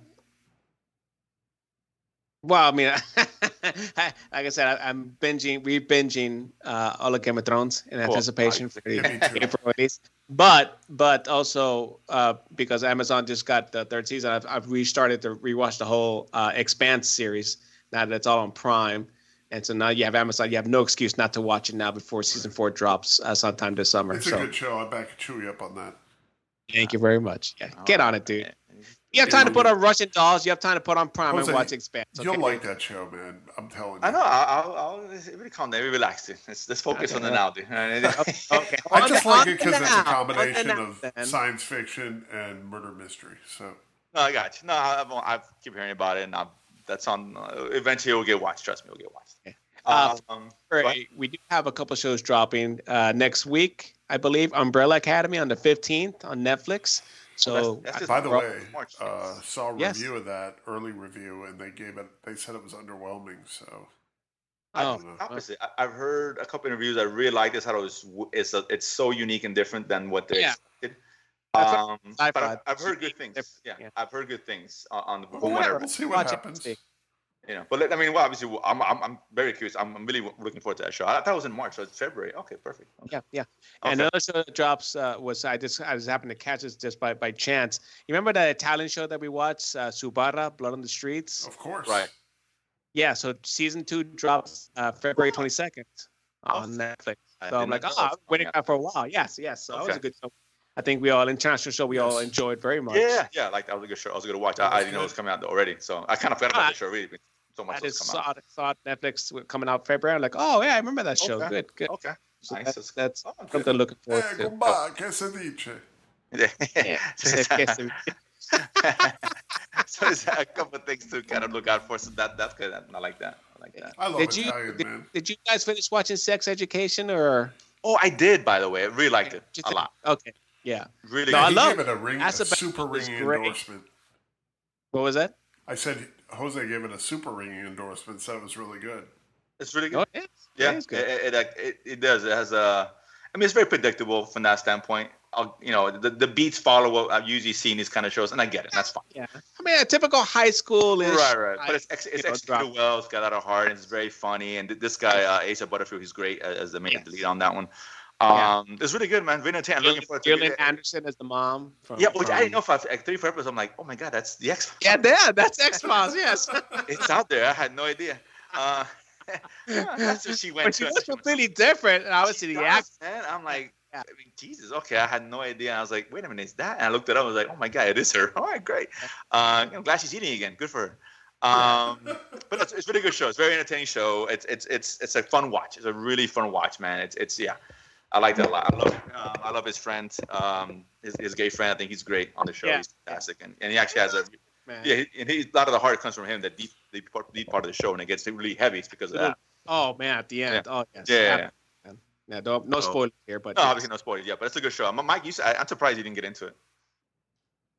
C: Well, I mean, like I said, I, I'm binging, re-binging uh, all of Game of Thrones in
B: Cool.
C: anticipation
B: Nice.
C: for the
A: Yeah, me too.
C: April release. But but also uh, because Amazon just got the third season, I've, I've restarted to rewatch the whole uh, Expanse series now that it's all on Prime. And so now you have Amazon. You have no excuse not to watch it now before season four drops uh, sometime this summer.
A: It's a
C: so
A: good show. I back Chewie up on that.
C: thank you very much. Yeah, get on it, dude.
B: Oh,
C: You have time to put on Russian Dolls. You have time to put on Prime
A: Jose,
C: and watch Expanse.
A: You'll
C: okay?
A: like that show, man. I'm telling you.
B: I know. I'll, I'll, I'll really calm down. Relax, dude. Let's, let's focus
C: Okay.
B: on the now, dude.
C: Okay.
A: I
C: On
A: just
C: the-
A: like
C: on
A: it because
C: the
A: it's a
C: now.
A: combination
C: On the
A: of
C: now, then.
A: science fiction and murder mystery. So
B: No, I got you. No, I, I keep hearing about it, and I'm, that's on. Uh, eventually, it'll get watched. Trust me, it'll get watched.
C: Okay. Uh,
B: Um,
C: All
B: go
C: right, we do have a couple shows dropping uh, next week, I believe. Umbrella Academy on the fifteenth on Netflix. So
B: that's just-
A: by the
B: Well,
A: way,
B: March
A: uh, saw a
C: Yes.
A: review of that early review, and they gave it. They said it was underwhelming. So
B: I
C: Oh,
B: think the opposite. I, I've heard a couple interviews. I really like this. How it was. It's a, it's so unique and different than what they
C: Yeah.
B: expected.
C: That's what
B: Um,
C: sci-fi.
B: but I've, I've heard good
C: Unique,
B: things.
C: different,
B: Yeah,
C: yeah.
B: I've heard good things on, on the
A: Well,
B: from
A: yeah,
B: what I
A: we'll
B: read.
A: see what
C: Watch it,
A: happens.
C: see.
B: You know, but let- I mean, well, obviously, I'm, I'm I'm very curious. I'm, I'm really looking forward to that show. I thought it was in March, so it's February. Okay, perfect. Okay.
C: Yeah, yeah. And
B: Okay.
C: another show that drops uh, was I just I just happened to catch this just by, by chance. You remember that Italian show that we watched, uh, Subara, Blood on the Streets?
A: Of course,
B: Right.
C: Yeah, so season two drops uh, February twenty-second on Netflix.
B: I
C: So I'm
B: didn't
C: like,
B: know
C: oh,
B: that
C: I've
B: was
C: been waiting
B: coming
C: for that for a while. Yes, yes. So that was
B: Okay.
C: a good show. I think we all international show we all
A: Yes.
C: enjoyed very much.
B: Yeah, yeah, like that was a good show. I was going to watch. I, I
A: That's
B: didn't know it was
A: good.
B: coming out already, so I kind of forgot about
C: Ah,
B: the show. Really, so much
C: I
B: was
C: just
B: coming out.
C: saw it, saw it Netflix w- coming out February. I'm like, oh yeah, I remember that show.
B: Okay.
C: Good, good.
B: Okay,
C: So
B: nice.
C: that's that's
B: Oh, good.
C: something looking
A: Eh,
C: forward to.
A: gumba, che se dice?
C: Yeah.
B: So there's a couple of things to kind of look out for. So that that's good. I like that. I like that.
A: I love
C: Did you
A: Italian,
C: did,
A: man.
C: did you guys finish watching Sex Education or
B: Oh, I did. By the way, I really liked it
C: Just
B: a lot.
C: Okay, yeah.
B: Really.
C: No,
B: good.
C: I
A: he
C: love
A: gave it a ring, a
C: That's about-
A: super
C: was
A: ringing
C: great.
A: endorsement.
C: What was that?
A: I said Jose gave it a super ringing endorsement. Said it was really good.
B: It's really good.
C: Oh, yeah,
B: Yeah,
C: it is good.
B: It, it, it, it does. It has a. I mean, it's very predictable from that standpoint. I'll, you know, the, the beats follow what I've usually seen these kind of shows, and I get it. That's fine.
C: Yeah, I mean a typical high school is
B: Right, right. But it's ex- it's
C: you know,
B: executed
C: drop.
B: well. It's got a lot of heart, and it's very funny. And th- this guy, uh, Asa Butterfield, he's great as, as the main
C: Yes.
B: lead on that one.
C: Yeah.
B: Um, It's really good, man. Very entertaining. I'm
C: Gillian,
B: looking forward to
C: Gillian
B: it.
C: Anderson as the mom. From,
B: Yeah, which I
C: from-
B: didn't know if I like three purpose. I'm like, oh my god, that's the X.
C: Yeah, yeah, that's X Files. Yes,
B: It's out there. I had no idea. Uh, yeah, that's what she went
C: but she
B: to.
C: was completely different. And obviously
B: She
C: the
B: does,
C: act.
B: man. I'm like,
C: Yeah.
B: I mean, Jesus. Okay, I had no idea. And I was like, wait a minute, is that? And I looked it up. I was like, oh my god, it is her. All right, great. Uh, I'm glad she's eating again. Good for her. Um, but it's, it's a really good show. It's a very entertaining show. It's it's it's it's a fun watch. It's a really fun watch, man. It's it's yeah. I like that a lot. I love um, I love his friend, um, his, his gay friend. I think he's great on the show.
C: Yeah.
B: He's fantastic, and, and he actually has a
C: Man.
B: yeah. He, and he, a lot of the heart comes from him. The deep the part, lead part of the show, and it gets really heavy. It's because of that.
C: Oh man, at the end.
B: Yeah.
C: Oh yes.
B: Yeah, yeah, yeah.
C: Yeah, don't, no
B: So-
C: spoilers here, but
B: No,
C: yes.
B: obviously no spoilers. Yeah, but it's a good show. M- Mike, you, s- I, I'm surprised you didn't get into it.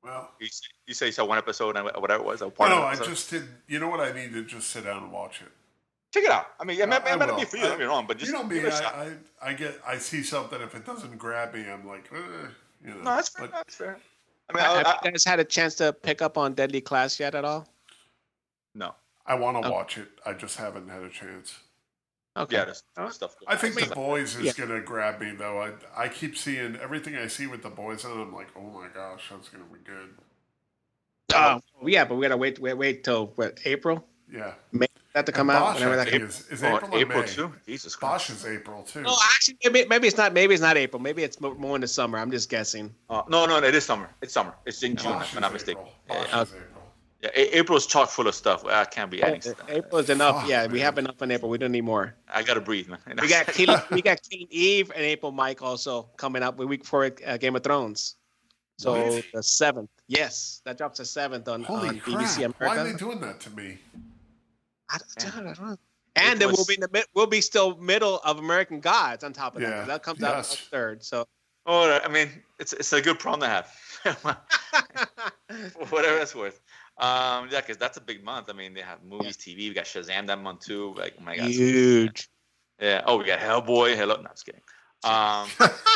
A: Well,
B: You, you say you saw one episode and whatever it was. Or part
A: no,
B: of
A: I
B: episode?
A: just did. You know what? I need to just sit down and watch it.
B: Check it out. I mean, it might,
A: I
B: it might
A: will.
B: be for you. Don't get me wrong, but just
A: you know me.
B: give it a shot.
A: I, I I get. I see something. If it doesn't grab me, I'm like, eh, you know.
B: No, that's fair.
A: But
B: That's fair. I mean, I,
C: Have
B: I,
C: you guys had a chance to pick up on Deadly Class yet at all?
B: no.
A: I want to
C: Okay.
A: watch it. I just haven't had a chance.
C: Okay.
B: Yeah, there's stuff.
A: I think
C: mean,
A: the boys is
C: yeah.
A: gonna grab me though. I I keep seeing everything I see with the boys, and I'm like, oh my gosh, that's gonna be good.
C: Uh, yeah, but we gotta wait, wait, wait till what, April?
A: Yeah.
C: May that to come
A: And
C: out.
A: Bosch,
C: Whenever
A: I
C: that
A: think,
C: comes.
A: is, is
B: Oh,
A: April or
B: April
A: May?
B: too. Jesus
A: Bosch
B: Christ.
A: is April too.
C: No, actually, maybe, maybe it's not. Maybe it's not April. Maybe it's mo- more in the summer. I'm just guessing.
B: Uh, no, no, it is summer. It's summer. It's in June,
A: Bosch
B: if
A: is
B: I'm not mistaken.
A: April.
B: Yeah,
A: Bosch
B: yeah.
A: is April.
B: Yeah, A- April's chock full of stuff. I can't be adding stuff.
C: April is enough.
A: Fuck,
C: yeah, we
A: man.
C: have enough in April. We don't need more.
B: I gotta breathe, man.
C: We got Clean, we got Clean Eve and April Mike also coming up the week before uh, Game of Thrones. So
A: What?
C: the seventh, yes, that drops the seventh on,
A: Holy
C: on
A: crap!
C: B B C America.
A: Why are they doing that to me?
C: I don't, I don't know.
B: It
C: And then
B: was-
C: we'll be in the mid, we'll be still middle of American Gods on top of that.
A: Yeah,
C: That comes out
A: yes.
C: on third. So
B: Oh, I mean, it's it's a good problem to have. Whatever that's worth. Um, yeah, because that's a big month. I mean, they have movies, T V. We got Shazam that month too. Like, oh my god,
C: huge.
B: yeah. Oh, we got Hellboy. Hello, no, just kidding. Um,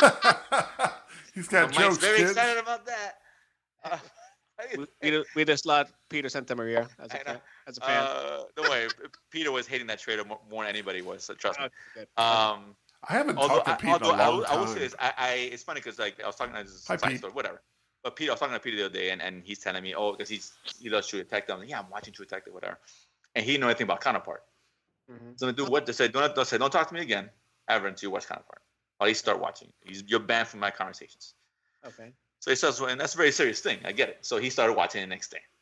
A: He's got
B: Mike's
A: jokes,
B: very
A: kid.
B: excited about that. Uh,
C: We, we, we just love Peter Santamaria as
B: I
C: a
B: know.
C: fan. As a fan.
B: uh, don't worry, Peter was hating that trailer more, more than anybody was. So trust me.
C: Okay, good.
B: Um,
A: I haven't
B: although,
A: talked to
B: I,
A: Pete
B: although
A: in a
B: I,
A: long
B: will, I
A: time.
B: will say this, I, I it's funny because like I was talking to this
A: Hi,
B: side
A: Pete.
B: story, whatever. But Peter, I was talking to Peter the other day, and, and he's telling me, oh, because he's he loves True Detective. I'm like, yeah, I'm watching True Detective, whatever. And he didn't know anything about Counterpart.
C: Mhm.
B: So I do what? They said, don't, don't say, don't talk to me again ever until you watch Counterpart. Or at least start watching. He's, you're banned from my conversations.
C: Okay.
B: So he starts, and that's a very serious thing. I get it. So he started watching the next day.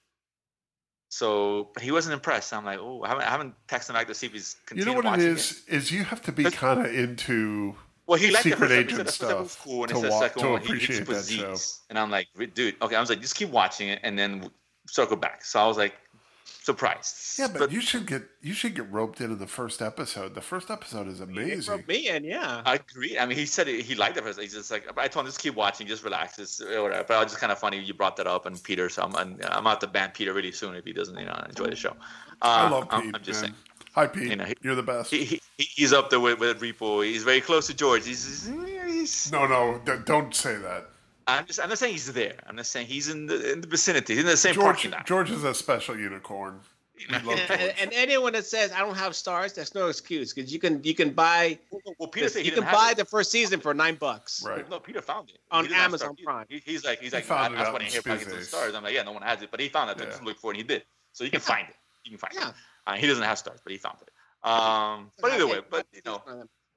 B: So, but he wasn't impressed. I'm like, oh, I haven't, I haven't texted him back to see if he's
A: You
B: continuing
A: know what it
B: watching
A: is? Is you have to be
B: But-
A: kind of into.
B: Well, he liked
A: Secret
B: the first
A: Agent
B: episode. The first episode was
A: stuff
B: cool, and
A: to
B: it's the
A: wa-
B: second
A: to
B: one. He, he
A: appreciate
B: just put
A: that show.
B: Z's. And I'm like, dude, okay. I was like, just keep watching it, and then circle back. So I was like, surprised.
A: Yeah, but, you should get you should get roped into the first episode. The first episode is
C: It
A: amazing.
C: broke me in, yeah.
B: I agree. I mean, he said it, he liked it first. He's just like, I told him just keep watching, just relax, it's whatever. But it's just kind of funny you brought that up, and Peter. So I'm, I'm, I'm out to ban Peter really soon if he doesn't, you know, enjoy the show. Uh,
A: I love
B: I'm,
A: Pete.
B: I'm just
A: man.
B: saying,
A: Hi, Pete.
B: You know, he-
A: You're the best.
B: he, he, he's up there with, with Repo. He's very close to George. He's, he's
A: no, no, d- don't say that.
B: I'm just, I'm not saying he's there. I'm just saying he's in the in the vicinity. He's in the same
A: George,
B: parking lot.
A: George is a special unicorn. We love
C: And,
A: George.
C: and anyone that says I don't have stars, that's no excuse because you can you can buy
B: Well, Peter said he
C: you
B: didn't
C: can
B: have
C: buy
B: it.
C: the first season for nine bucks.
A: Right.
B: No, Peter found it
C: On
B: He didn't have
C: Amazon
B: stars.
C: Prime.
B: He, he's like, he's
A: He
B: like,
A: found
B: I,
A: it
B: that's
A: out
B: what I
A: in
B: hear about the
A: Spizza's.
B: stars. I'm like, yeah, no one has it, but he found it.
A: Yeah.
B: Just look for it, and he did. So you can find it. You can find
C: Yeah.
B: it. Uh, he doesn't have stars, but he found it. Um, but either way, but you know,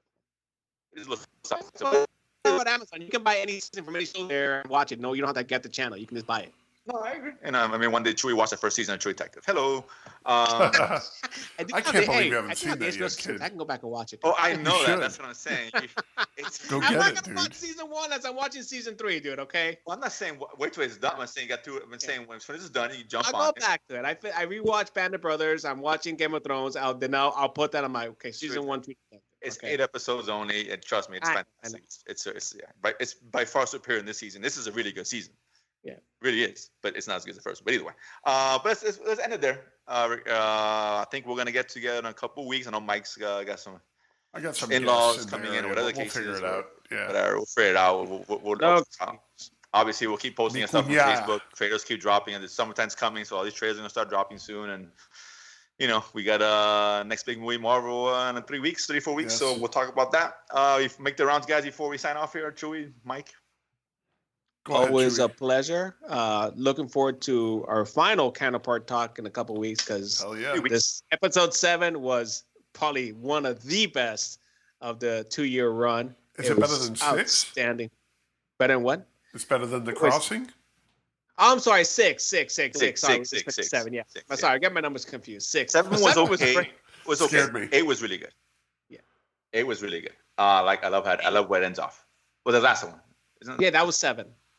B: it looks like so.
C: on Amazon, you can buy any season from any show there and watch it. No, you don't have to get the channel. You can just buy it.
B: No, I agree. And um, I mean, one day Chewie watched the first season of True Detective. Hello. Um,
C: I, do
A: I
C: have
A: can't
C: the-
A: believe
C: hey,
A: you haven't
C: I do
A: seen
C: have the
A: that
C: H B O
A: yet,
C: series.
A: kid.
C: I can go back and watch it.
B: oh, I know
A: You
B: that.
A: should.
B: That's what I'm saying. You- It's,
A: Go
C: I'm
A: get
C: not
A: it,
C: gonna watch
A: dude.
C: season one as I'm watching season three, dude. Okay.
B: well, I'm not saying wa- wait till it's done. I'm saying you got to. I'm saying when this is done, you jump
C: I'll
B: on
C: go
B: it.
C: back to it. I fi- I rewatched Band of Brothers. I'm watching Game of Thrones. I'll then I'll, I'll put that on my okay season one. Two,
B: It's
C: okay.
B: eight episodes only, and trust me, it's
C: I- I
B: fantastic. It's, it's it's yeah, by, it's by far superior in this season. This is a really good season.
C: Yeah.
B: It really is, but it's not as good as the first one. But either way, uh, but let's, let's, let's end it there. Uh, uh, I think we're gonna get together in a couple weeks. I know Mike's uh, got some
A: I got some
B: in-laws
A: guests
B: coming
A: there,
B: in,
A: yeah,
B: whatever
A: but
B: the
A: we'll
B: case
A: figure
B: is,
A: it
B: or
A: out. Yeah.
B: whatever. We'll figure it out. We'll, we'll, we'll,
C: No.
B: uh, obviously, we'll keep posting
A: Mi
B: stuff on
A: cuñada.
B: Facebook. Trailers keep dropping, and the summertime's coming, so all these trailers are gonna start dropping soon. And you know, we got uh next big movie, Marvel, uh, in three weeks, three four weeks.
A: Yes.
B: So we'll talk about that. Uh, if make the rounds, guys, before we sign off here. Chewy, Mike.
A: Go ahead,
C: Always
A: Chewie.
C: a pleasure. Uh, looking forward to our final counterpart talk in a couple weeks because
A: Hell yeah.
C: this episode seven was probably one of the best of the two-year run.
A: Is it better
C: was
A: than six?
C: Outstanding. Better than what?
A: It's better than The
C: was-
A: Crossing?
C: Oh, I'm sorry, six, six, six,
B: Six,
C: six. Sorry,
B: six,
C: it's
B: six,
C: seven. Yeah,
B: six,
C: I'm
B: yeah.
C: sorry, I got my numbers confused. Six.
B: Seven was okay.
C: great.
B: Was okay.
A: Scared me.
B: Eight was really good.
C: Yeah.
B: Eight was really good. Uh, like I love how I love where it ends off. Well, the last one. Isn't it?
C: Yeah, that was seven.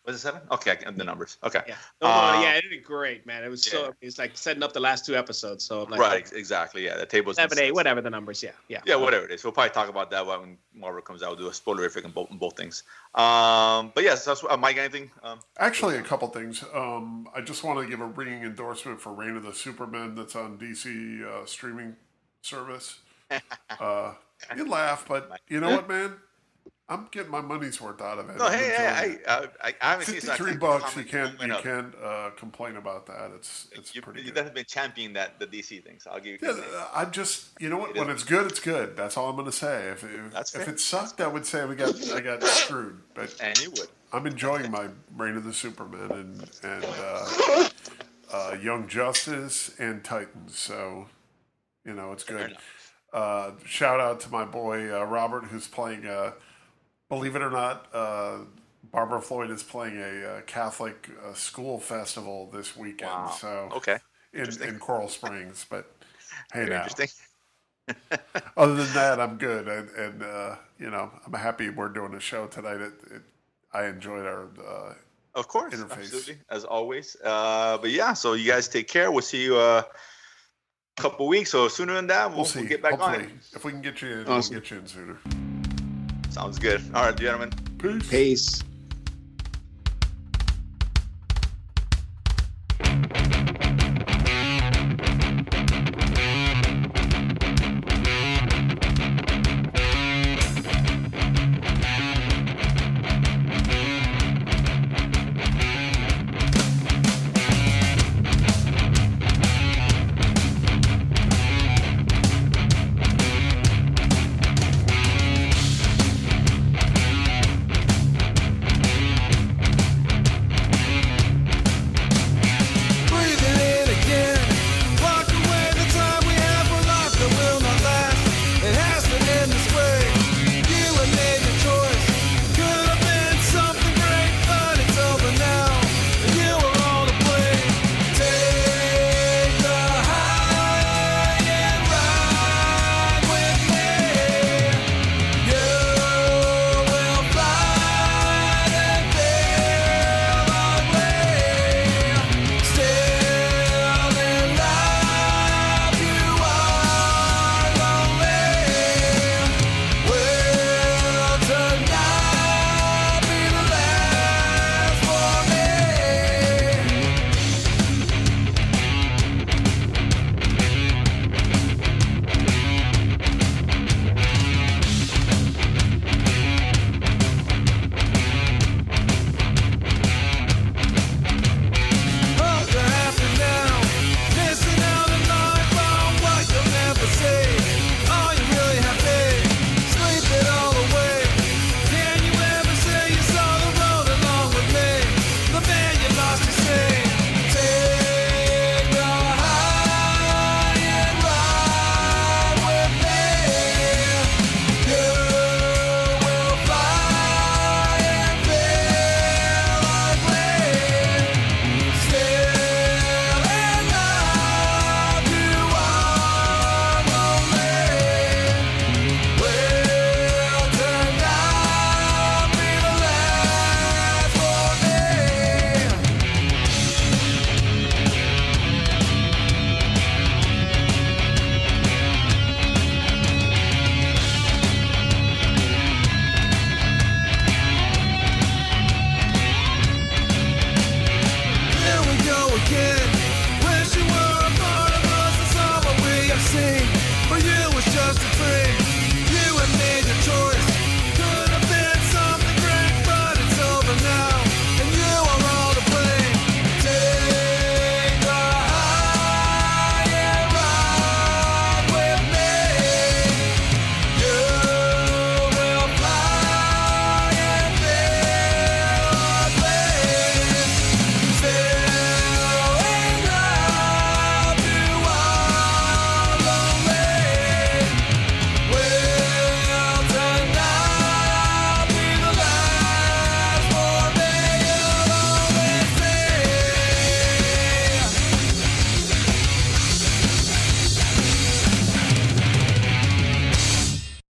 B: Was it seven? Okay, I can the numbers. Okay.
C: Yeah. No,
B: Um,
C: no, yeah, it did great, man. It was
B: yeah.
C: so. It's like setting up the last two episodes. So like,
B: right, exactly. Yeah, the table's
C: seven, eight, whatever the numbers. Yeah, yeah.
B: Yeah, whatever it is. We'll probably talk about that when Marvel comes out. We'll do a spoilerific in both, in both things. Um, but yes, that's uh, Mike. Anything? Um,
A: Actually, a couple things. Um, I just want to give a ringing endorsement for Reign of the Supermen that's on D C uh, streaming service. Uh, you laugh, but you know what, man? I'm getting my money's worth out of it.
B: no,
A: I'm
B: hey,
A: enjoying
B: hey, I, I, I haven't seen it. so I
A: Fifty-three
B: can't
A: bucks.
B: comment-
A: You can't. You
B: comment on it.
A: can't uh, complain about that. It's it's
B: You,
A: pretty
B: you
A: good.
B: definitely been championing that the D C thing. So I'll give you.
A: Yeah, uh, I just, you know what?
B: It
A: When
B: is.
A: it's good, it's good. That's all I'm going to say. If if,
B: That's
A: if
B: fair.
A: it sucked, I would say we got I got screwed. But
B: And you would.
A: I'm enjoying my Reign of the Superman and and uh, uh, Young Justice and Titans. So, you know, it's
B: Fair
A: good.
B: enough.
A: Uh, shout out to my boy uh, Robert, who's playing. Uh, believe it or not, uh, Barbara Floyd is playing a, uh Catholic uh, school festival this weekend.
B: Wow.
A: So
B: Okay.
A: in,
B: Interesting.
A: in Coral Springs, but hey
B: Very
A: now.
B: interesting.
A: Other than that, I'm good, and, and uh, you know, I'm happy we're doing a show tonight. It, it, I enjoyed our. Uh,
B: Of course,
A: interface.
B: absolutely, as always. Uh, but yeah, so you guys take care. We'll see you uh, a couple weeks, so sooner than that, we'll,
A: we'll see.
B: we'll get back
A: Hopefully,
B: on it.
A: if we can get you in,
C: Awesome.
A: we'll get you in sooner.
B: Sounds good. All right, gentlemen.
A: Peace.
C: Peace.